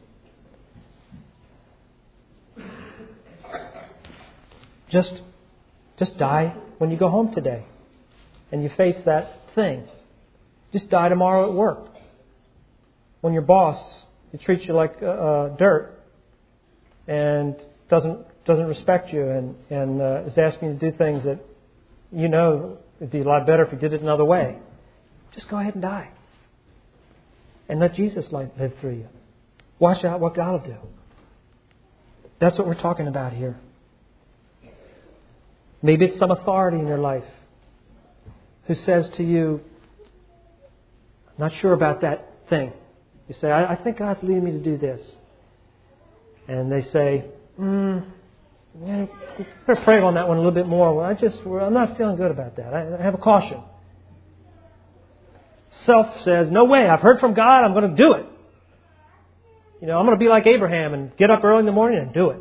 A: Just die when you go home today and you face that thing. Just die tomorrow at work. When your boss treats you like dirt and doesn't respect you and is asking you to do things that you know it'd be a lot better if you did it another way. Just go ahead and die. And let Jesus live through you. Watch out what God will do. That's what we're talking about here. Maybe it's some authority in your life who says to you, I'm not sure about that thing. You say, I think God's leading me to do this. And they say, yeah, better pray on that one a little bit more. Well, I'm not feeling good about that. I have a caution. Self says, no way, I've heard from God, I'm going to do it. I'm going to be like Abraham and get up early in the morning and do it.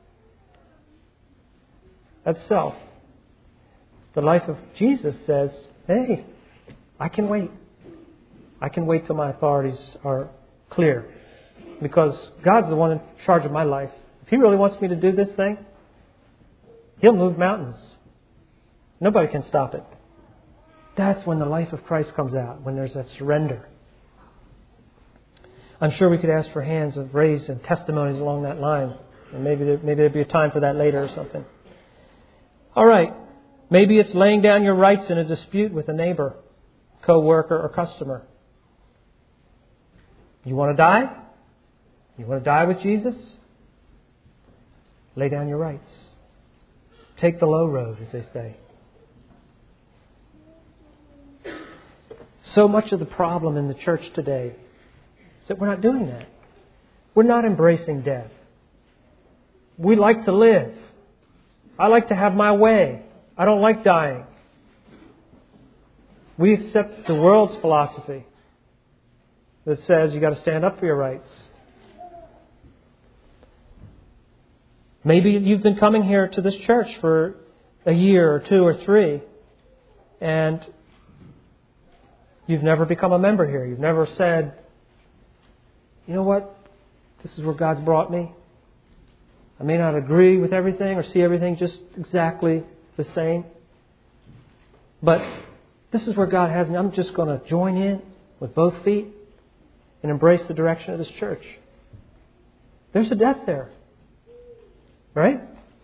A: That's self. The life of Jesus says, hey, I can wait. I can wait till my authorities are clear. Because God's the one in charge of my life. If He really wants me to do this thing, He'll move mountains. Nobody can stop it. That's when the life of Christ comes out, when there's that surrender. I'm sure we could ask for hands of raised and testimonies along that line. And maybe there'd be a time for that later or something. All right. Maybe it's laying down your rights in a dispute with a neighbor, co-worker, or customer. You want to die? You want to die with Jesus? Lay down your rights. Take the low road, as they say. So much of the problem in the church today is that we're not doing that. We're not embracing death. We like to live. I like to have my way. I don't like dying. We accept the world's philosophy that says you got to stand up for your rights. Maybe you've been coming here to this church for a year or 2 or 3, and you've never become a member here. You've never said, you know what? This is where God's brought me. I may not agree with everything or see everything just exactly the same, but this is where God has me. I'm just going to join in with both feet and embrace the direction of this church. There's a death there. Right?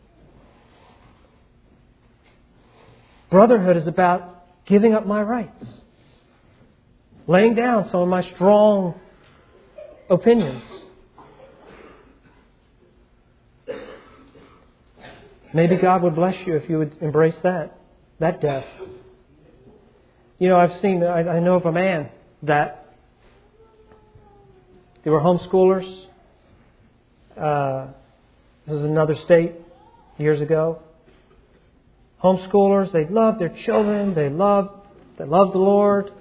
A: Brotherhood is about giving up my rights. Laying down some of my strong opinions. Maybe God would bless you if you would embrace that death. You know, I know of a man that they were homeschoolers. This is another state years ago. Homeschoolers, they loved their children. They loved the Lord.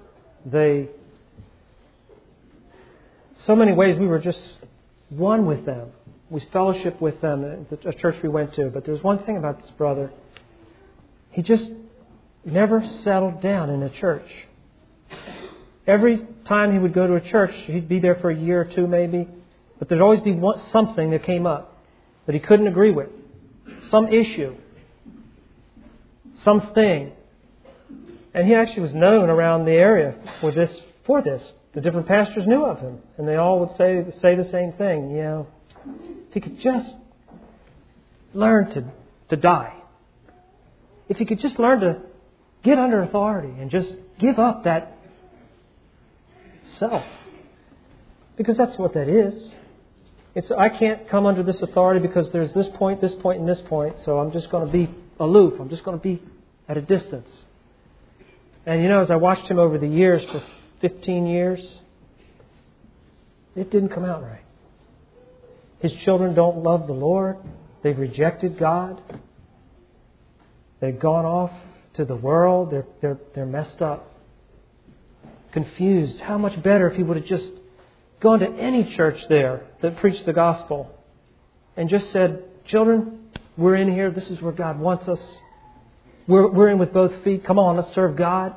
A: So many ways we were just one with them. We fellowshiped with them at the church we went to. But there's one thing about this brother. He just never settled down in a church. Every time he would go to a church, he'd be there for a year or 2 maybe. But there'd always be something that came up that he couldn't agree with. Some issue. Something. And he actually was known around the area for this. The different pastors knew of him. And they all would say the same thing. You know, if he could just learn to die. If he could just learn to get under authority and just give up that self. Because that's what that is. I can't come under this authority because there's this point, and this point, so I'm just going to be aloof. I'm just going to be at a distance. And you know, as I watched him over the years, for 15 years, it didn't come out right. His children don't love the Lord. They've rejected God. They've gone off to the world. They're messed up. Confused. How much better if he would have just gone to any church there that preached the gospel and just said, children, we're in here. This is where God wants us. We're in with both feet. Come on, let's serve God.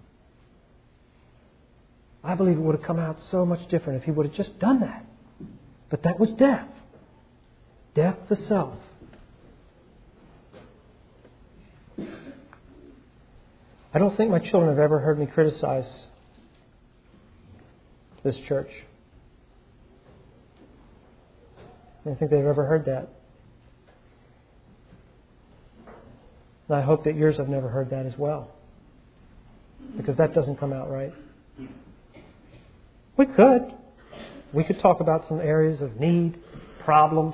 A: I believe it would have come out so much different if he would have just done that. But that was death. Death to self. I don't think my children have ever heard me criticize this church. I don't think they've ever heard that. And I hope that yours have never heard that as well. Because that doesn't come out right. We could. We could talk about some areas of need, problems.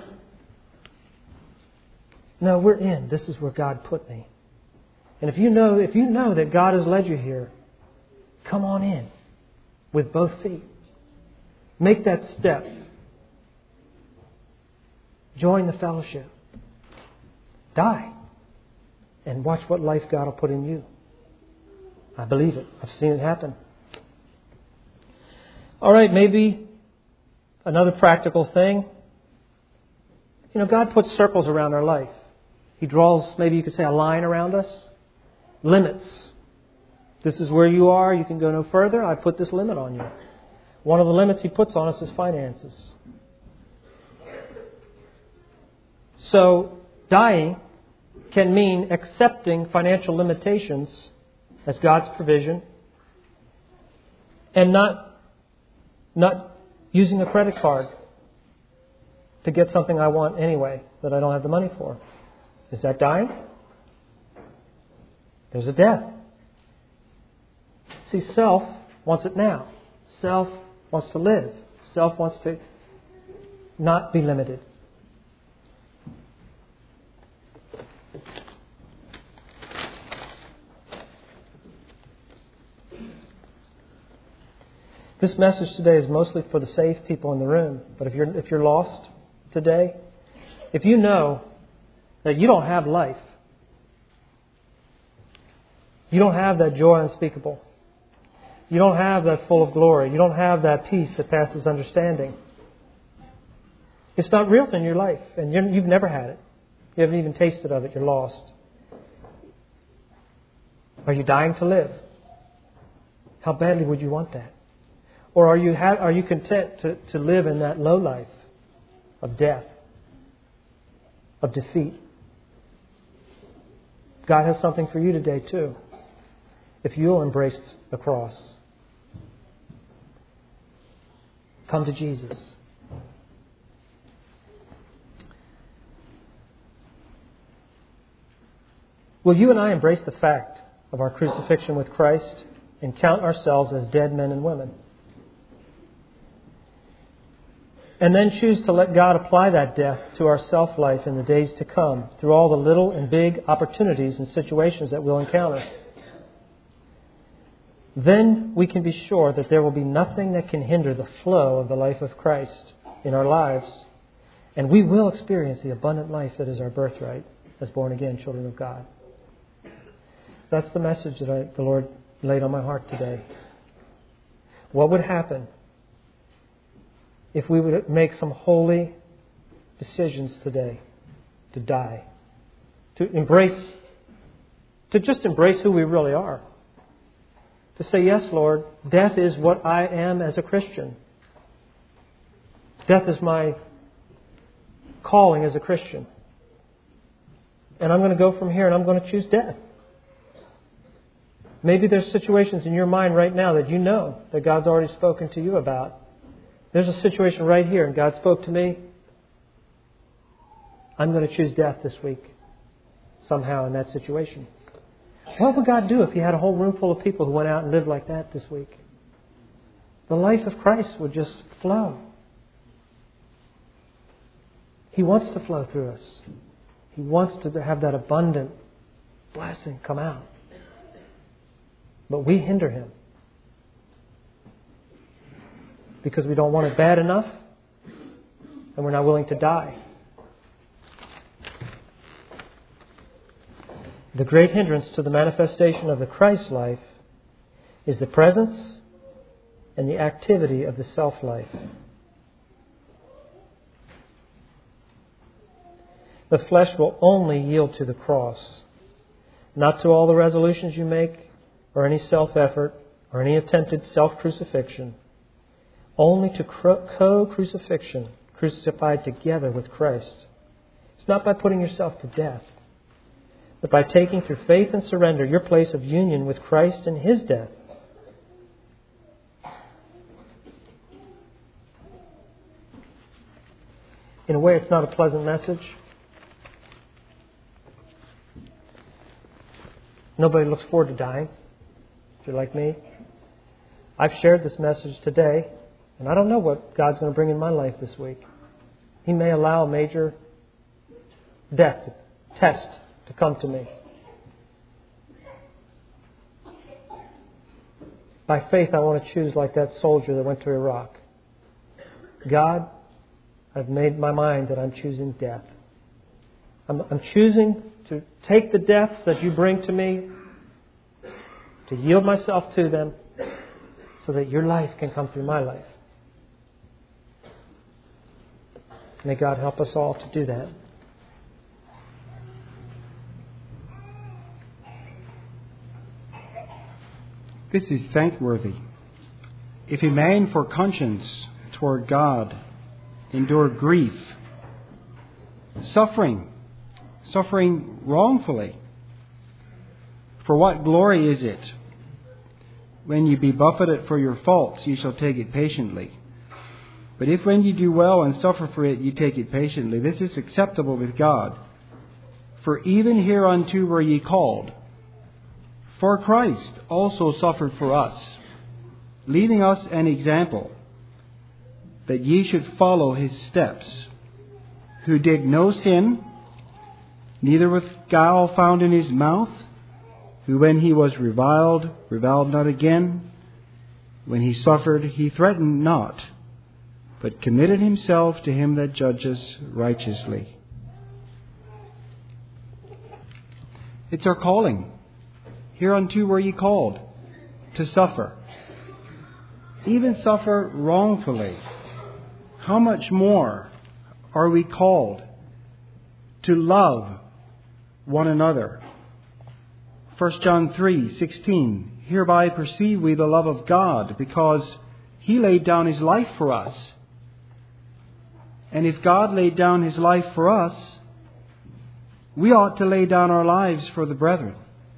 A: No, we're in. This is where God put me. And if you know that God has led you here, come on in with both feet. Make that step. Join the fellowship. Die. And watch what life God will put in you. I believe it. I've seen it happen. All right, maybe another practical thing. You know, God puts circles around our life. He draws, maybe you could say, a line around us. Limits. This is where you are. You can go no further. I put this limit on you. One of the limits He puts on us is finances. So, dying can mean accepting financial limitations as God's provision and not using a credit card to get something I want anyway that I don't have the money for. Is that dying? There's a death. See, self wants it now. Self wants to live. Self wants to not be limited. This message today is mostly for the saved people in the room. But if you're lost today, if you know that you don't have life, you don't have that joy unspeakable, you don't have that full of glory, you don't have that peace that passes understanding, it's not real in your life, and you've never had it. You haven't even tasted of it. You're lost. Are you dying to live? How badly would you want that? Or are you content to live in that low life of death, of defeat? God has something for you today too, if you'll embrace the cross. Come to Jesus. Will you and I embrace the fact of our crucifixion with Christ and count ourselves as dead men and women? And then choose to let God apply that death to our self-life in the days to come through all the little and big opportunities and situations that we'll encounter. Then we can be sure that there will be nothing that can hinder the flow of the life of Christ in our lives. And we will experience the abundant life that is our birthright as born-again children of God. That's the message that the Lord laid on my heart today. What would happen if we would make some holy decisions today to die? To just embrace who we really are. To say, yes, Lord, death is what I am as a Christian. Death is my calling as a Christian. And I'm going to go from here and I'm going to choose death. Maybe there's situations in your mind right now that you know that God's already spoken to you about. There's a situation right here and God spoke to me. I'm going to choose death this week somehow in that situation. What would God do if He had a whole room full of people who went out and lived like that this week? The life of Christ would just flow. He wants to flow through us. He wants to have that abundant blessing come out. But we hinder Him because we don't want it bad enough and we're not willing to die. The great hindrance to the manifestation of the Christ life is the presence and the activity of the self-life. The flesh will only yield to the cross, not to all the resolutions you make, or any self-effort, or any attempted self-crucifixion. Only to co-crucifixion, crucified together with Christ. It's not by putting yourself to death, but by taking through faith and surrender your place of union with Christ in His death. In a way, it's not a pleasant message. Nobody looks forward to dying. If you're like me, I've shared this message today, and I don't know what God's going to bring in my life this week. He may allow a major test to come to me. By faith, I want to choose like that soldier that went to Iraq. God, I've made my mind that I'm choosing death. I'm choosing to take the deaths that you bring to me, to yield myself to them so that your life can come through my life. May God help us all to do that.
B: This is thankworthy. If a man for conscience toward God endure grief, suffering wrongfully, for what glory is it? When you be buffeted for your faults, you shall take it patiently. But if when you do well and suffer for it, you take it patiently, this is acceptable with God. For even hereunto were ye called. For Christ also suffered for us, leaving us an example, that ye should follow His steps, who did no sin, neither with guile found in His mouth, who when He was reviled not again. When He suffered, He threatened not, but committed Himself to Him that judges righteously. It's our calling. Hereunto were ye called, to suffer. Even suffer wrongfully. How much more are we called to love one another? 1 John 3:16. Hereby perceive we the love of God, because He laid down His life for us. And if God laid down His life for us, we ought to lay down our lives for the brethren.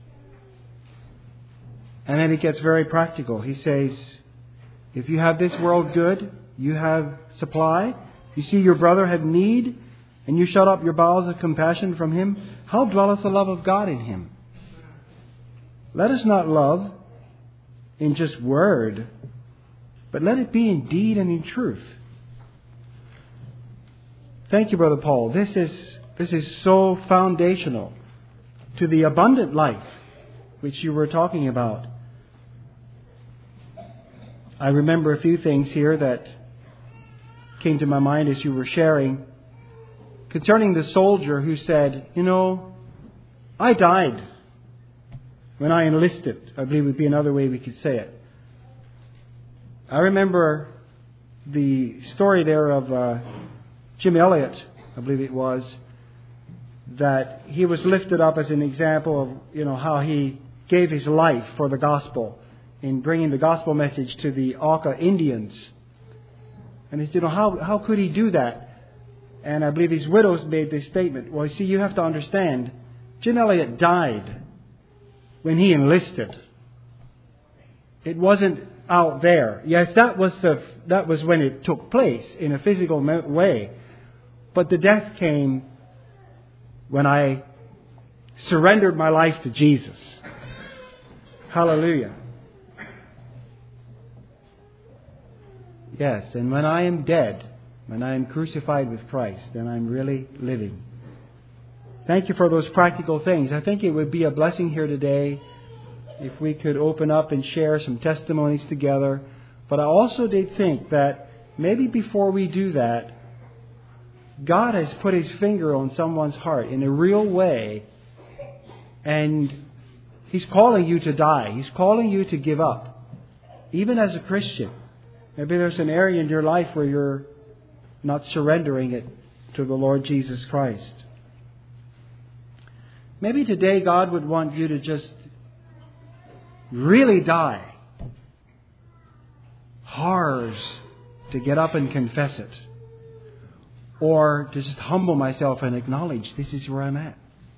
B: And then it gets very practical. He says, if you have this world good, you have supply, you see your brother have need, and you shut up your bowels of compassion from him, how dwelleth the love of God in him? Let us not love in just word, but let it be in deed and in truth. Thank you, Brother Paul. This is so foundational to the abundant life which you were talking about. I remember a few things here that came to my mind as you were sharing concerning the soldier who said, I died when I enlisted. I believe would be another way we could say it. I remember the story there of Jim Elliot, I believe it was, that he was lifted up as an example of, how he gave his life for the gospel in bringing the gospel message to the Auca Indians. And he said, how could he do that? And I believe his widows made this statement. Well, you see, you have to understand, Jim Elliot died when he enlisted. It wasn't out there. Yes, that was when it took place in a physical way. But the death came when I surrendered my life to Jesus. Hallelujah. Yes, and when I am dead, when I am crucified with Christ, then I'm really living. Thank you for those practical things. I think it would be a blessing here today if we could open up and share some testimonies together. But I also did think that maybe before we do that, God has put His finger on someone's heart in a real way, and He's calling you to die. He's calling you to give up. Even as a Christian, maybe there's an area in your life where you're not surrendering it to the Lord Jesus Christ. Maybe today God would want you to just really die. Horrors to get up and confess it. Or to just humble myself and acknowledge this is where I'm at.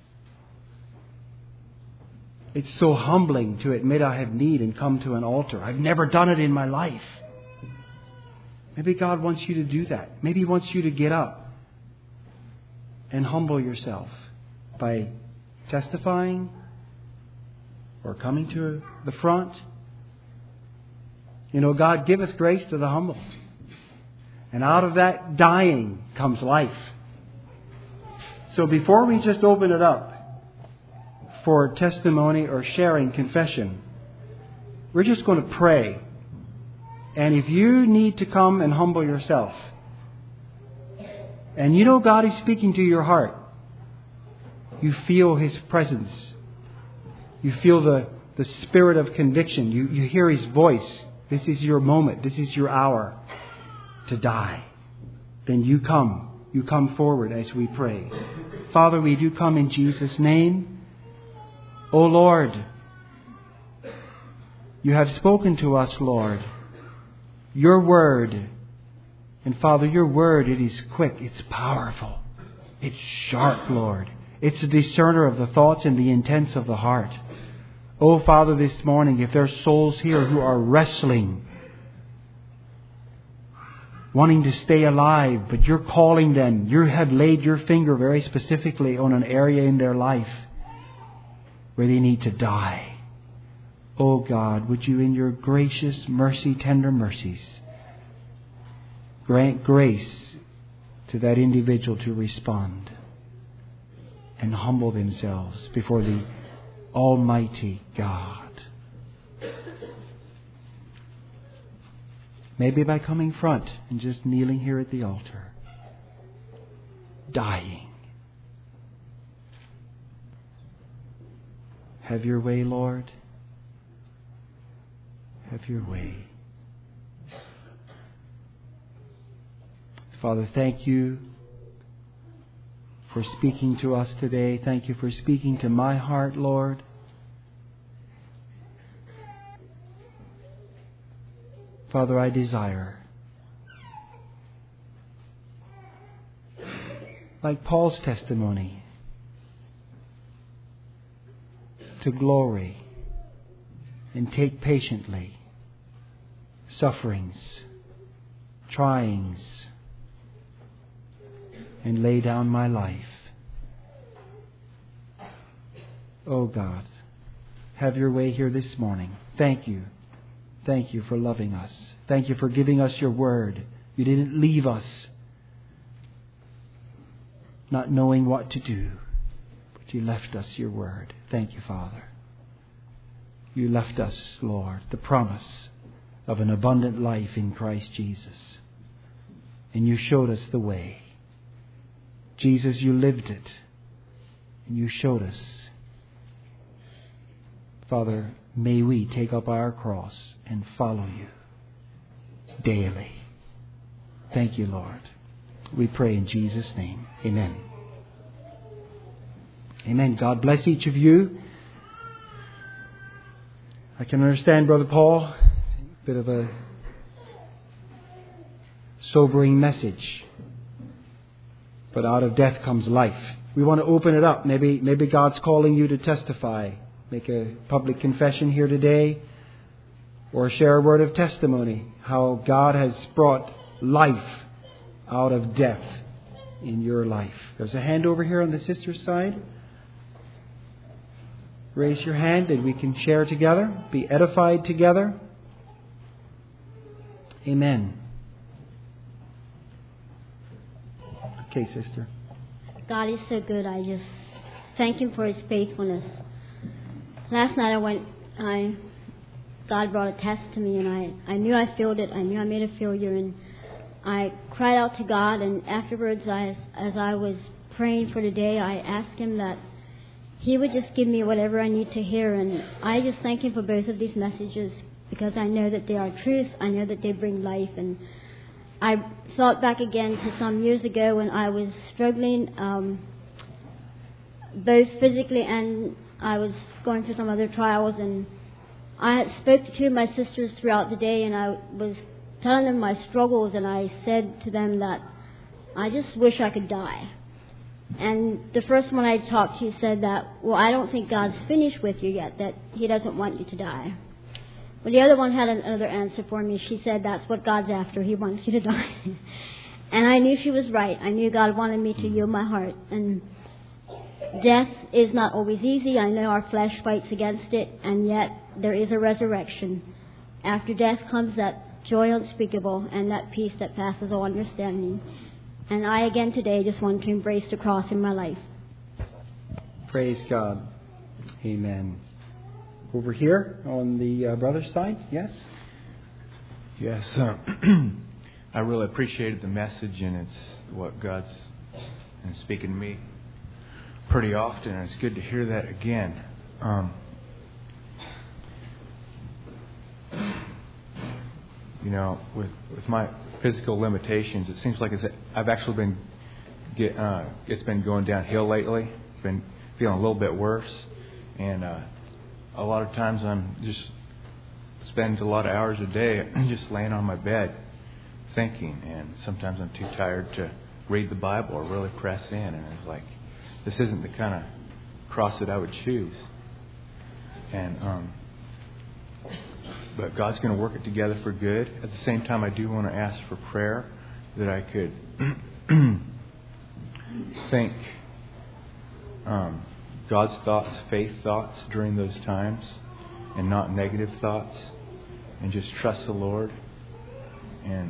B: It's so humbling to admit I have need and come to an altar. I've never done it in my life. Maybe God wants you to do that. Maybe He wants you to get up and humble yourself by testifying or coming to the front. God giveth grace to the humble. And out of that dying comes life. So before we just open it up for testimony or sharing confession, we're just going to pray. And if you need to come and humble yourself, and God is speaking to your heart, you feel His presence, you feel the spirit of conviction, you hear His voice, this is your moment, this is your hour to die, then you come forward as we pray. Father, we do come in Jesus' name. O Lord, You have spoken to us, Lord, Your word. And Father, Your word, it is quick, it's powerful, it's sharp, Lord. It's a discerner of the thoughts and the intents of the heart. Oh, Father, this morning, if there are souls here who are wrestling, wanting to stay alive, but You're calling them. You have laid Your finger very specifically on an area in their life where they need to die. Oh God, would You in Your gracious mercy, tender mercies, grant grace to that individual to respond and humble themselves before the Almighty God. Maybe by coming front and just kneeling here at the altar. Dying. Have your way, Lord. Have your way. Father, thank you for speaking to us today. Thank you for speaking to my heart, Lord. Father, I desire, like Paul's testimony, to glory and take patiently sufferings, tryings, and lay down my life. Oh God, have your way here this morning. Thank you. Thank you for loving us. Thank you for giving us your word. You didn't leave us not knowing what to do, but you left us your word. Thank you, Father. You left us, Lord, the promise of an abundant life in Christ Jesus. And you showed us the way. Jesus, you lived it. And you showed us. Father, may we take up our cross and follow you daily. Thank you, Lord. We pray in Jesus' name. Amen. Amen. God bless each of you. I can understand, Brother Paul, a bit of a sobering message. But out of death comes life. We want to open it up. Maybe God's calling you to testify. Make a public confession here today. Or share a word of testimony. How God has brought life out of death in your life. There's a hand over here on the sister's side. Raise your hand and we can share together. Be edified together. Amen. Okay, sister.
C: God is so good. I just thank Him for His faithfulness. Last night God brought a test to me, and I knew I failed it. I knew I made a failure, and I cried out to God. And afterwards, as I was praying for today, I asked Him that He would just give me whatever I need to hear. And I just thank Him for both of these messages because I know that they are truth. I know that they bring life. And I thought back again to some years ago when I was struggling both physically and I was going through some other trials. And I spoke to two of my sisters throughout the day, and I was telling them my struggles, and I said to them that I just wish I could die. And the first one I talked to said that, well, I don't think God's finished with you yet, that He doesn't want you to die. But the other one had another answer for me. She said, that's what God's after. He wants you to die. And I knew she was right. I knew God wanted me to yield my heart. And death is not always easy. I know our flesh fights against it, and yet there is a resurrection. After death comes that joy unspeakable and that peace that passes all understanding. And I again today just want to embrace the cross in my life.
B: Praise God. Amen. Over here on the brother's side, yes?
D: Yes. I really appreciated the message, and it's what God's speaking to me pretty often, and it's good to hear that again. With my physical limitations, it seems like I've actually been it's been going downhill lately. Been feeling a little bit worse, and a lot of times I'm just spend a lot of hours a day just laying on my bed thinking, and sometimes I'm too tired to read the Bible or really press in, and it's like this isn't the kind of cross that I would choose. And but God's going to work it together for good. At the same time, I do want to ask for prayer that I could think God's thoughts, faith thoughts during those times, and not negative thoughts, and just trust the Lord. And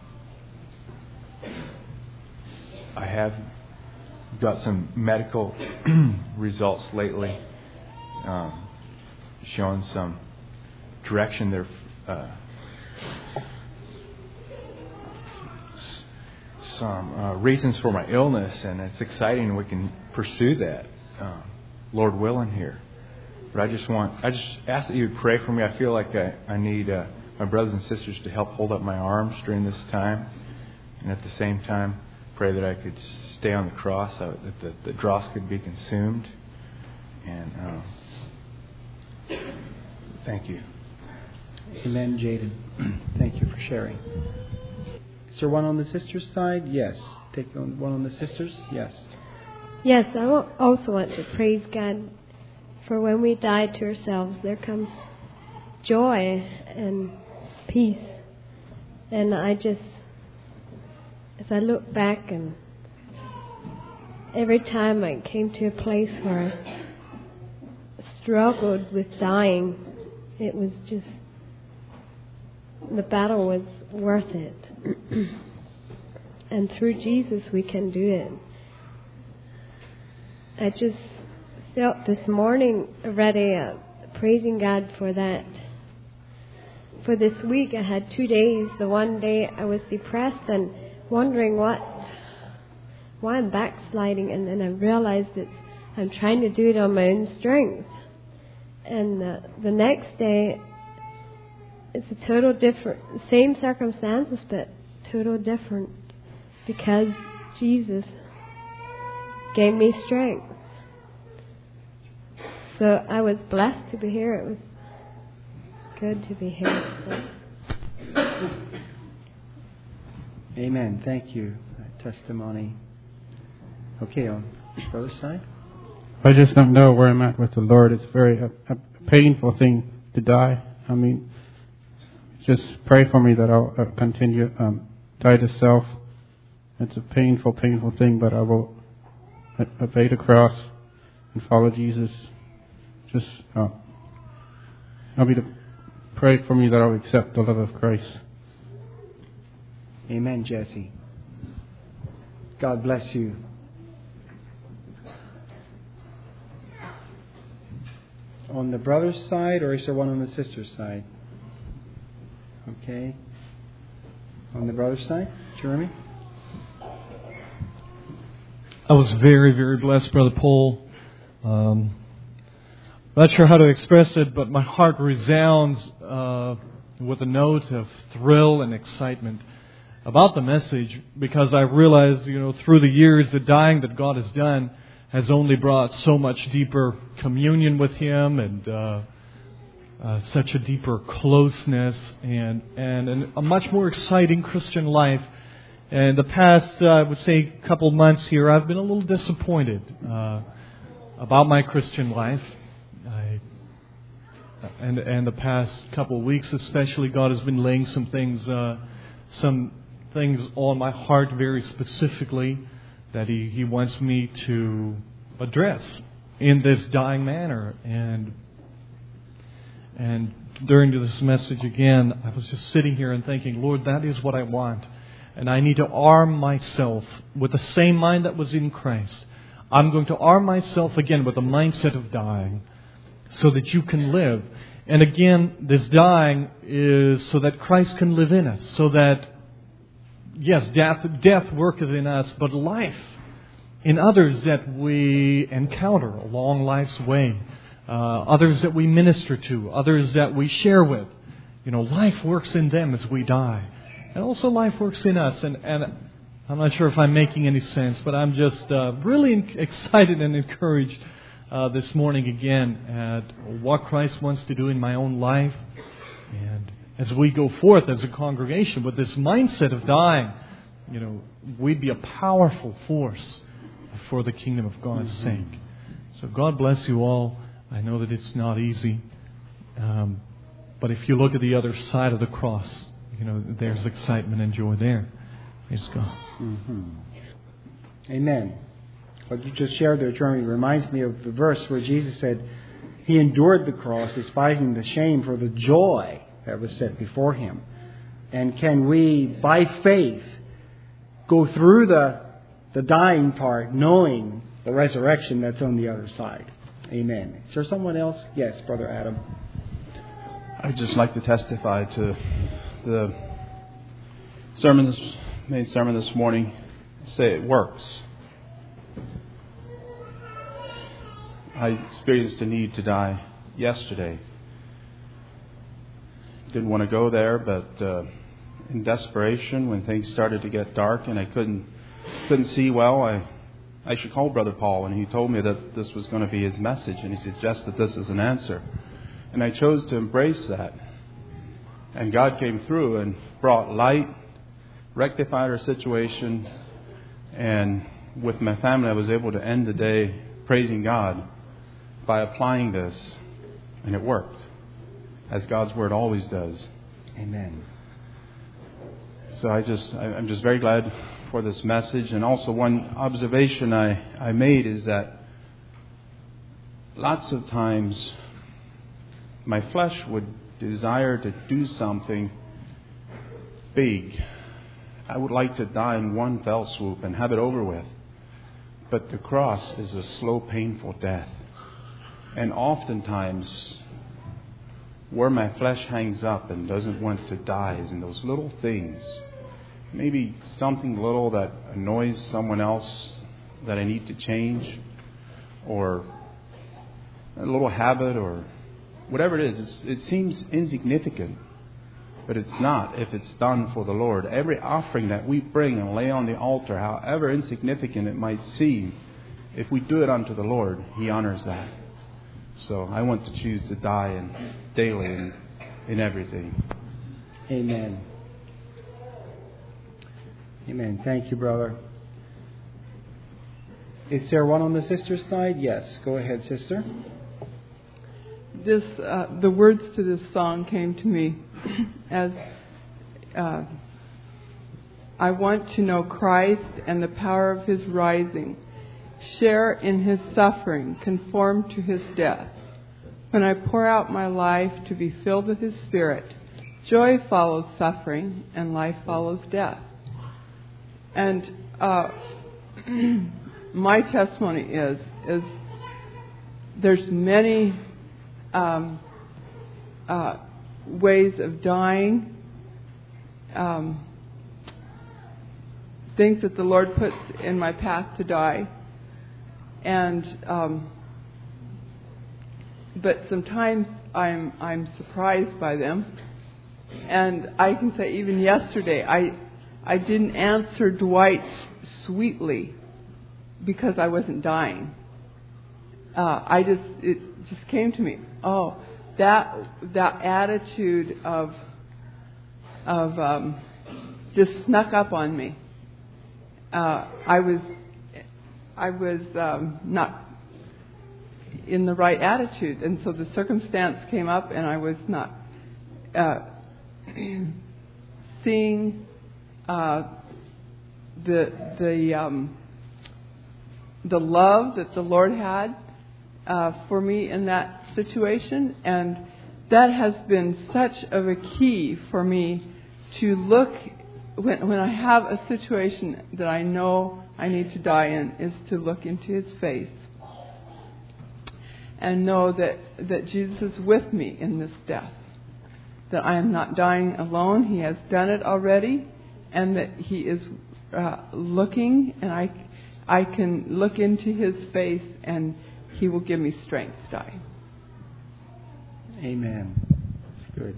D: I have got some medical results lately showing some direction there, some reasons for my illness, and it's exciting we can pursue that, Lord willing, here But I just ask that you would pray for me. I feel like I need my brothers and sisters to help hold up my arms during this time. And at the same time, pray that I could stay on the cross, that the dross could be consumed. And thank you.
B: Amen, Jaden. Thank you for sharing. Is there one on the sister's side? Yes. Take one on the sisters? Yes.
E: Yes, I also want to praise God for when we die to ourselves, there comes joy and peace. And as I look back, and every time I came to a place where I struggled with dying, it was just, the battle was worth it. And through Jesus we can do it. I just felt this morning already praising God for that. For this week I had 2 days. The one day I was depressed and wondering why I'm backsliding, and then I realized that I'm trying to do it on my own strength. And the next day it's a total different, same circumstances but total different, because Jesus gave me strength. So I was blessed to be here. It was good to be here. So.
B: Amen. Thank you for that testimony. Okay, on the other side.
F: I just don't know where I'm at with the Lord. It's very a painful thing to die. I mean, just pray for me that I'll continue die to self. It's a painful thing, but I will obey the cross and follow Jesus. Just help me to pray for me that I'll accept the love of Christ.
B: Amen, Jesse. God bless you. On the brother's side, or is there one on the sister's side? Okay. On the brother's side, Jeremy?
G: I was very, very blessed, Brother Paul. Not sure how to express it, but my heart resounds with a note of thrill and excitement about the message, because I realize, through the years, the dying that God has done has only brought so much deeper communion with Him, and such a deeper closeness, and a much more exciting Christian life. And the past, I would say, couple months here, I've been a little disappointed about my Christian life. And the past couple of weeks especially, God has been laying some things on my heart very specifically that He wants me to address in this dying manner. And during this message again, I was just sitting here and thinking, Lord, that is what I want. And I need to arm myself with the same mind that was in Christ. I'm going to arm myself again with the mindset of dying so that you can live. And again, this dying is so that Christ can live in us. So that, yes, death worketh in us, but life in others that we encounter along life's way. Others that we minister to, others that we share with. Life works in them as we die. And also life works in us. And I'm not sure if I'm making any sense, but I'm just really excited and encouraged this morning again at what Christ wants to do in my own life. And as we go forth as a congregation with this mindset of dying, we'd be a powerful force for the kingdom of God's sake. So God bless you all. I know that it's not easy. But if you look at the other side of the cross, there's excitement and joy there. Praise God.
B: Mm-hmm. Amen. What you just shared there, Jeremy, reminds me of the verse where Jesus said He endured the cross, despising the shame, for the joy that was set before Him. And can we, by faith, go through the dying part, knowing the resurrection that's on the other side? Amen. Is there someone else? Yes, Brother Adam.
H: I'd just like to testify to the main sermon this morning. Say it works. I experienced a need to die yesterday. Didn't want to go there, but in desperation, when things started to get dark and I couldn't see well, I should call Brother Paul, and he told me that this was going to be his message, and he suggested this as an answer. And I chose to embrace that. And God came through and brought light, rectified our situation, and with my family I was able to end the day praising God by applying this, and it worked, as God's Word always does.
B: Amen.
H: So I'm just very glad for this message. And also one observation I made is that lots of times my flesh would desire to do something big. I would like to die in one fell swoop and have it over with. But the cross is a slow, painful death. And oftentimes, where my flesh hangs up and doesn't want to die is in those little things. Maybe something little that annoys someone else that I need to change, or a little habit, or whatever it is. It seems insignificant, but it's not if it's done for the Lord. Every offering that we bring and lay on the altar, however insignificant it might seem, if we do it unto the Lord, He honors that. So I want to choose to die daily in everything.
B: Amen. Amen. Thank you, brother. Is there one on the sister's side? Yes. Go ahead, sister.
I: The words to this song came to me as I want to know Christ and the power of His rising, share in His suffering, conform to His death. When I pour out my life to be filled with His Spirit, joy follows suffering and life follows death. And my testimony is there's many ways of dying, things that the Lord puts in my path to die, and but sometimes I'm surprised by them, and I can say even yesterday I didn't answer Dwight sweetly because I wasn't dying. It just came to me. Oh, that attitude of just snuck up on me. I was not in the right attitude, and so the circumstance came up, and I was not seeing the love that the Lord had for me in that situation, and that has been such of a key for me to look when I have a situation that I know I need to die in, is to look into His face and know that Jesus is with me in this death, that I am not dying alone. He has done it already, and that He is looking, and I can look into His face, and He will give me strength to die.
B: Amen. That's good.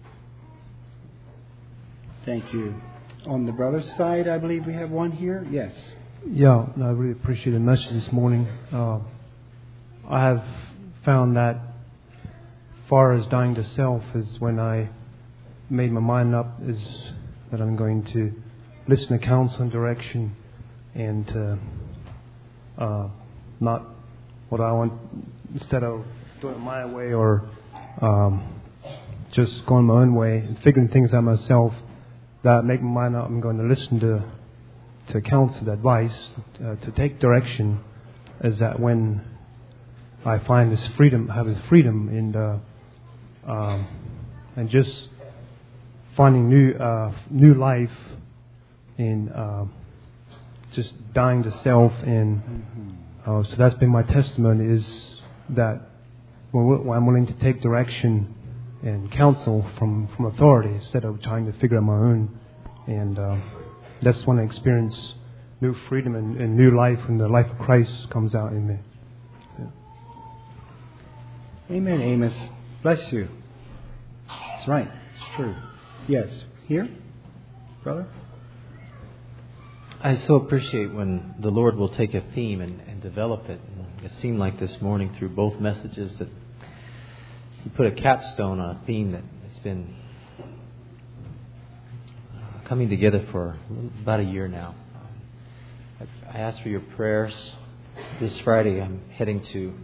B: Thank you. On the brother's side, I believe we have one here. Yes.
J: Yeah, I really appreciate the message this morning. I have found that far as dying to self is when I made my mind up is that I'm going to listen to counsel and direction, and not what I want, instead of doing it my way or just going my own way and figuring things out myself. That make my mind up. I'm going to listen to counsel, advice, to take direction. Is that when I find this freedom, have this freedom and just finding new life in just dying to self, and so that's been my testimony, is that when I'm willing to take direction and counsel from authority instead of trying to figure out my own, and that's when I experience new freedom and new life, and the life of Christ comes out in me.
B: Amen, Amos. Bless you. That's right. It's true. Yes. Here? Brother?
K: I so appreciate when the Lord will take a theme and develop it. And it seemed like this morning through both messages that He put a capstone on a theme that has been coming together for about a year now. I asked for your prayers. This Friday I'm heading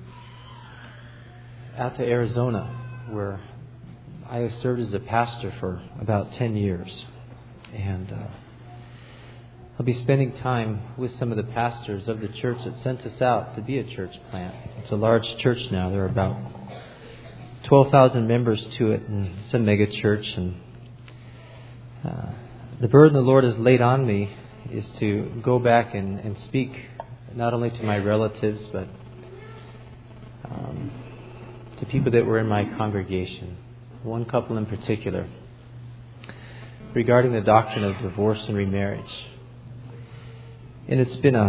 K: out to Arizona, where I have served as a pastor for about 10 years. And I'll be spending time with some of the pastors of the church that sent us out to be a church plant. It's a large church now. There are about 12,000 members to it, and it's a mega church. And the burden the Lord has laid on me is to go back and speak not only to my relatives, but to people that were in my congregation. One couple in particular, regarding the doctrine of divorce and remarriage. And it's been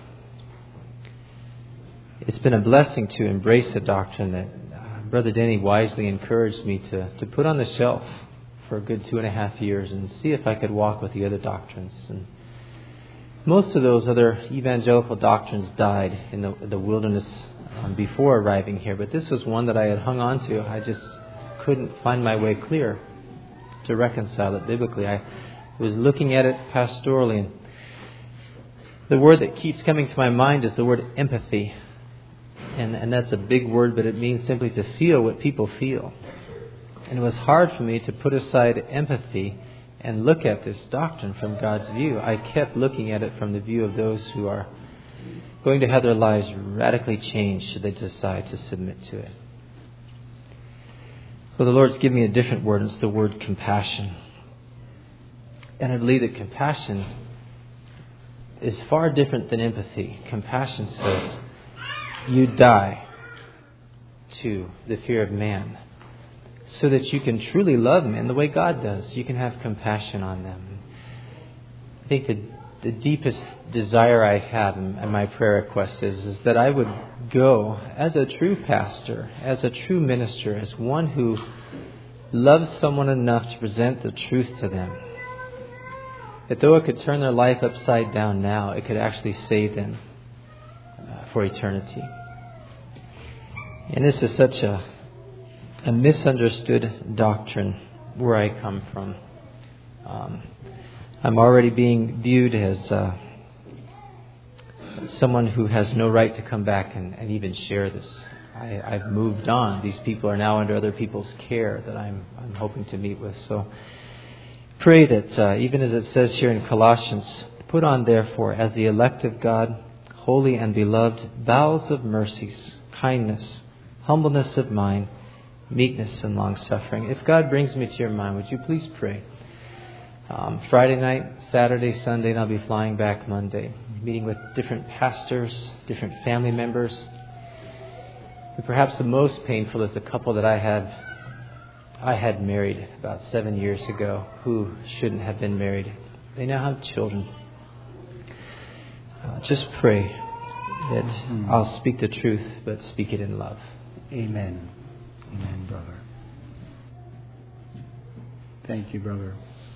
K: a blessing to embrace a doctrine that Brother Denny wisely encouraged me to put on the shelf for a good 2.5 years and see if I could walk with the other doctrines. And most of those other evangelical doctrines died in the wilderness before arriving here, but this was one that I had hung on to. I just couldn't find my way clear to reconcile it biblically. I was looking at it pastorally, and the word that keeps coming to my mind is the word empathy. And that's a big word, but it means simply to feel what people feel. And it was hard for me to put aside empathy and look at this doctrine from God's view. I kept looking at it from the view of those who are going to have their lives radically changed should they decide to submit to it. So the Lord's given me a different word, and it's the word compassion. And I believe that compassion is far different than empathy. Compassion says, you die to the fear of man so that you can truly love men the way God does. You can have compassion on them. I think the deepest desire I have and my prayer request is that I would go as a true pastor, as a true minister, as one who loves someone enough to present the truth to them. That though it could turn their life upside down now, it could actually save them for eternity. And this is such a misunderstood doctrine where I come from. I'm already being viewed as someone who has no right to come back and even share this. I've moved on. These people are now under other people's care that I'm hoping to meet with. So pray that even as it says here in Colossians, put on therefore as the elect of God, holy and beloved, bowels of mercies, kindness, humbleness of mind, meekness and long-suffering. If God brings me to your mind, would you please pray? Friday night, Saturday, Sunday, and I'll be flying back Monday, meeting with different pastors, different family members. And perhaps the most painful is a couple that I had married about 7 years ago who shouldn't have been married. They now have children. Just pray that I'll speak the truth, but speak it in love.
B: Amen. Amen, brother. Thank you, brother.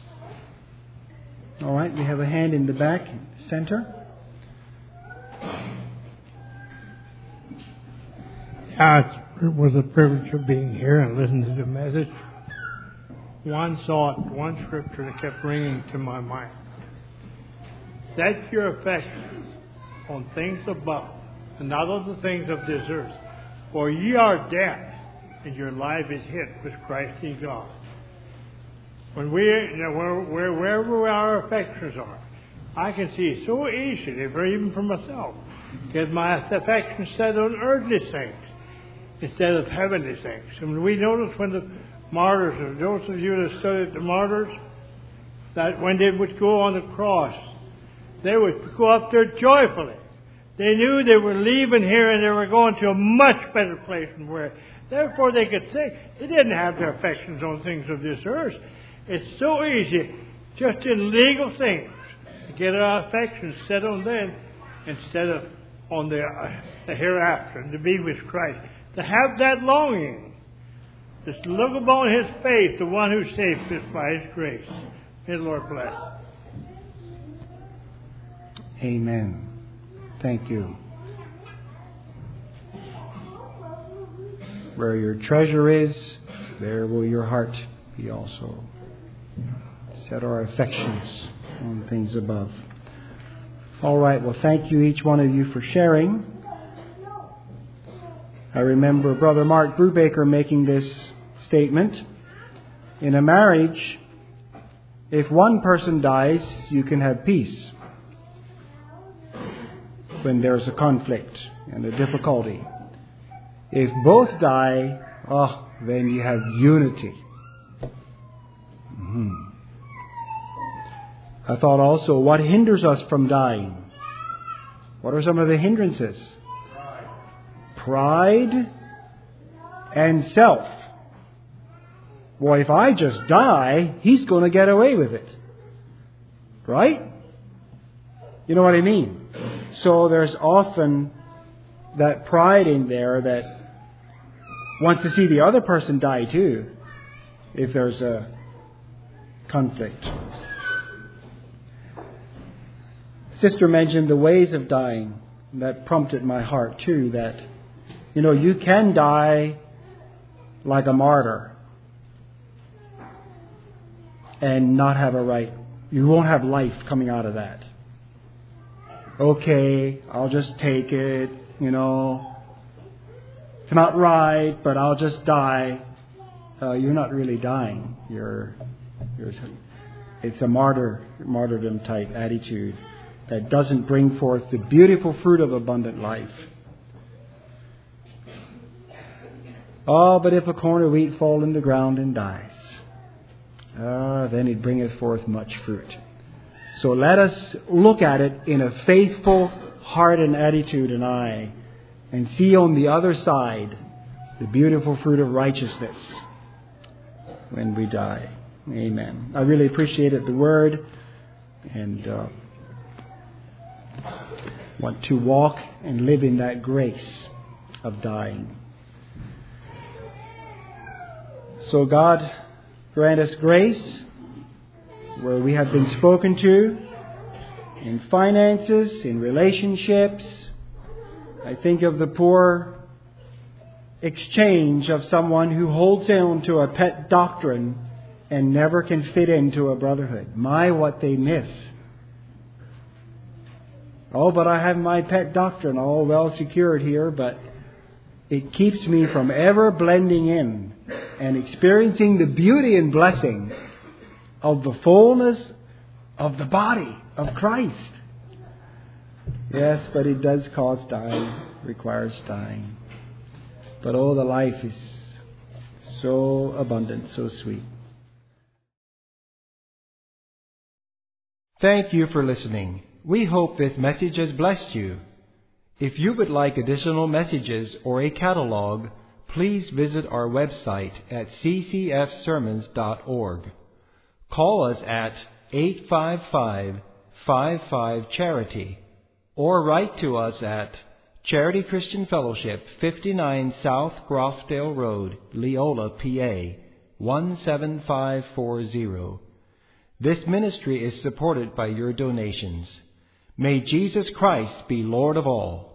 B: All right, we have a hand in the back, center.
L: It was a privilege of being here and listening to the message. One thought, one scripture that kept ringing to my mind. Set your affections on things above, and not on the things of this earth. For ye are dead, and your life is hid with Christ in God. When wherever our affections are, I can see so easily, even for myself, get my affections set on earthly things instead of heavenly things. And we notice when the martyrs, or those of you that studied the martyrs, that when they would go on the cross, they would go up there joyfully. They knew they were leaving here and they were going to a much better place than where. Therefore they could say, they didn't have their affections on things of this earth. It's so easy, just in legal things, to get our affections set on them instead of on the hereafter and to be with Christ. to have that longing. Just look upon His face, the one who saved us by His grace. May the Lord bless.
B: Amen. Thank you. Where your treasure is, there will your heart be also. Set our affections on things above. All right, well, thank you, each one of you, for sharing. I remember Brother Mark Brubaker making this statement. In a marriage, if one person dies, you can have peace. When there's a conflict and a difficulty. If both die, then you have unity. I thought also, what hinders us from dying? What are some of the hindrances? Pride and self. Well, if I just die, he's going to get away with it. Right? You know what I mean? So there's often that pride in there that wants to see the other person die too, if there's a conflict. Sister mentioned the ways of dying. That prompted my heart too, that, you can die like a martyr and not have you won't have life coming out of that. Okay, I'll just take it, it's not right, but I'll just die. You're not really dying. It's a martyrdom type attitude that doesn't bring forth the beautiful fruit of abundant life. But if a corn of wheat fall in the ground and dies, then it bringeth forth much fruit. So let us look at it in a faithful heart and attitude and eye, and see on the other side the beautiful fruit of righteousness when we die. Amen. I really appreciated the word, and want to walk and live in that grace of dying. So God, grant us grace where we have been spoken to, in finances, in relationships. I think of the poor exchange of someone who holds on to a pet doctrine and never can fit into a brotherhood. My, what they miss. But I have my pet doctrine all well secured here, but it keeps me from ever blending in and experiencing the beauty and blessing of the fullness of the body of Christ. Yes, but it does cause dying, requires dying. But the life is so abundant, so sweet. Thank you for listening. We hope this message has blessed you. If you would like additional messages or a catalog, please visit our website at ccfsermons.org. Call us at 855-55-CHARITY or write to us at Charity Christian Fellowship, 59 South Grofdale Road, Leola, PA, 17540. This ministry is supported by your donations. May Jesus Christ be Lord of all.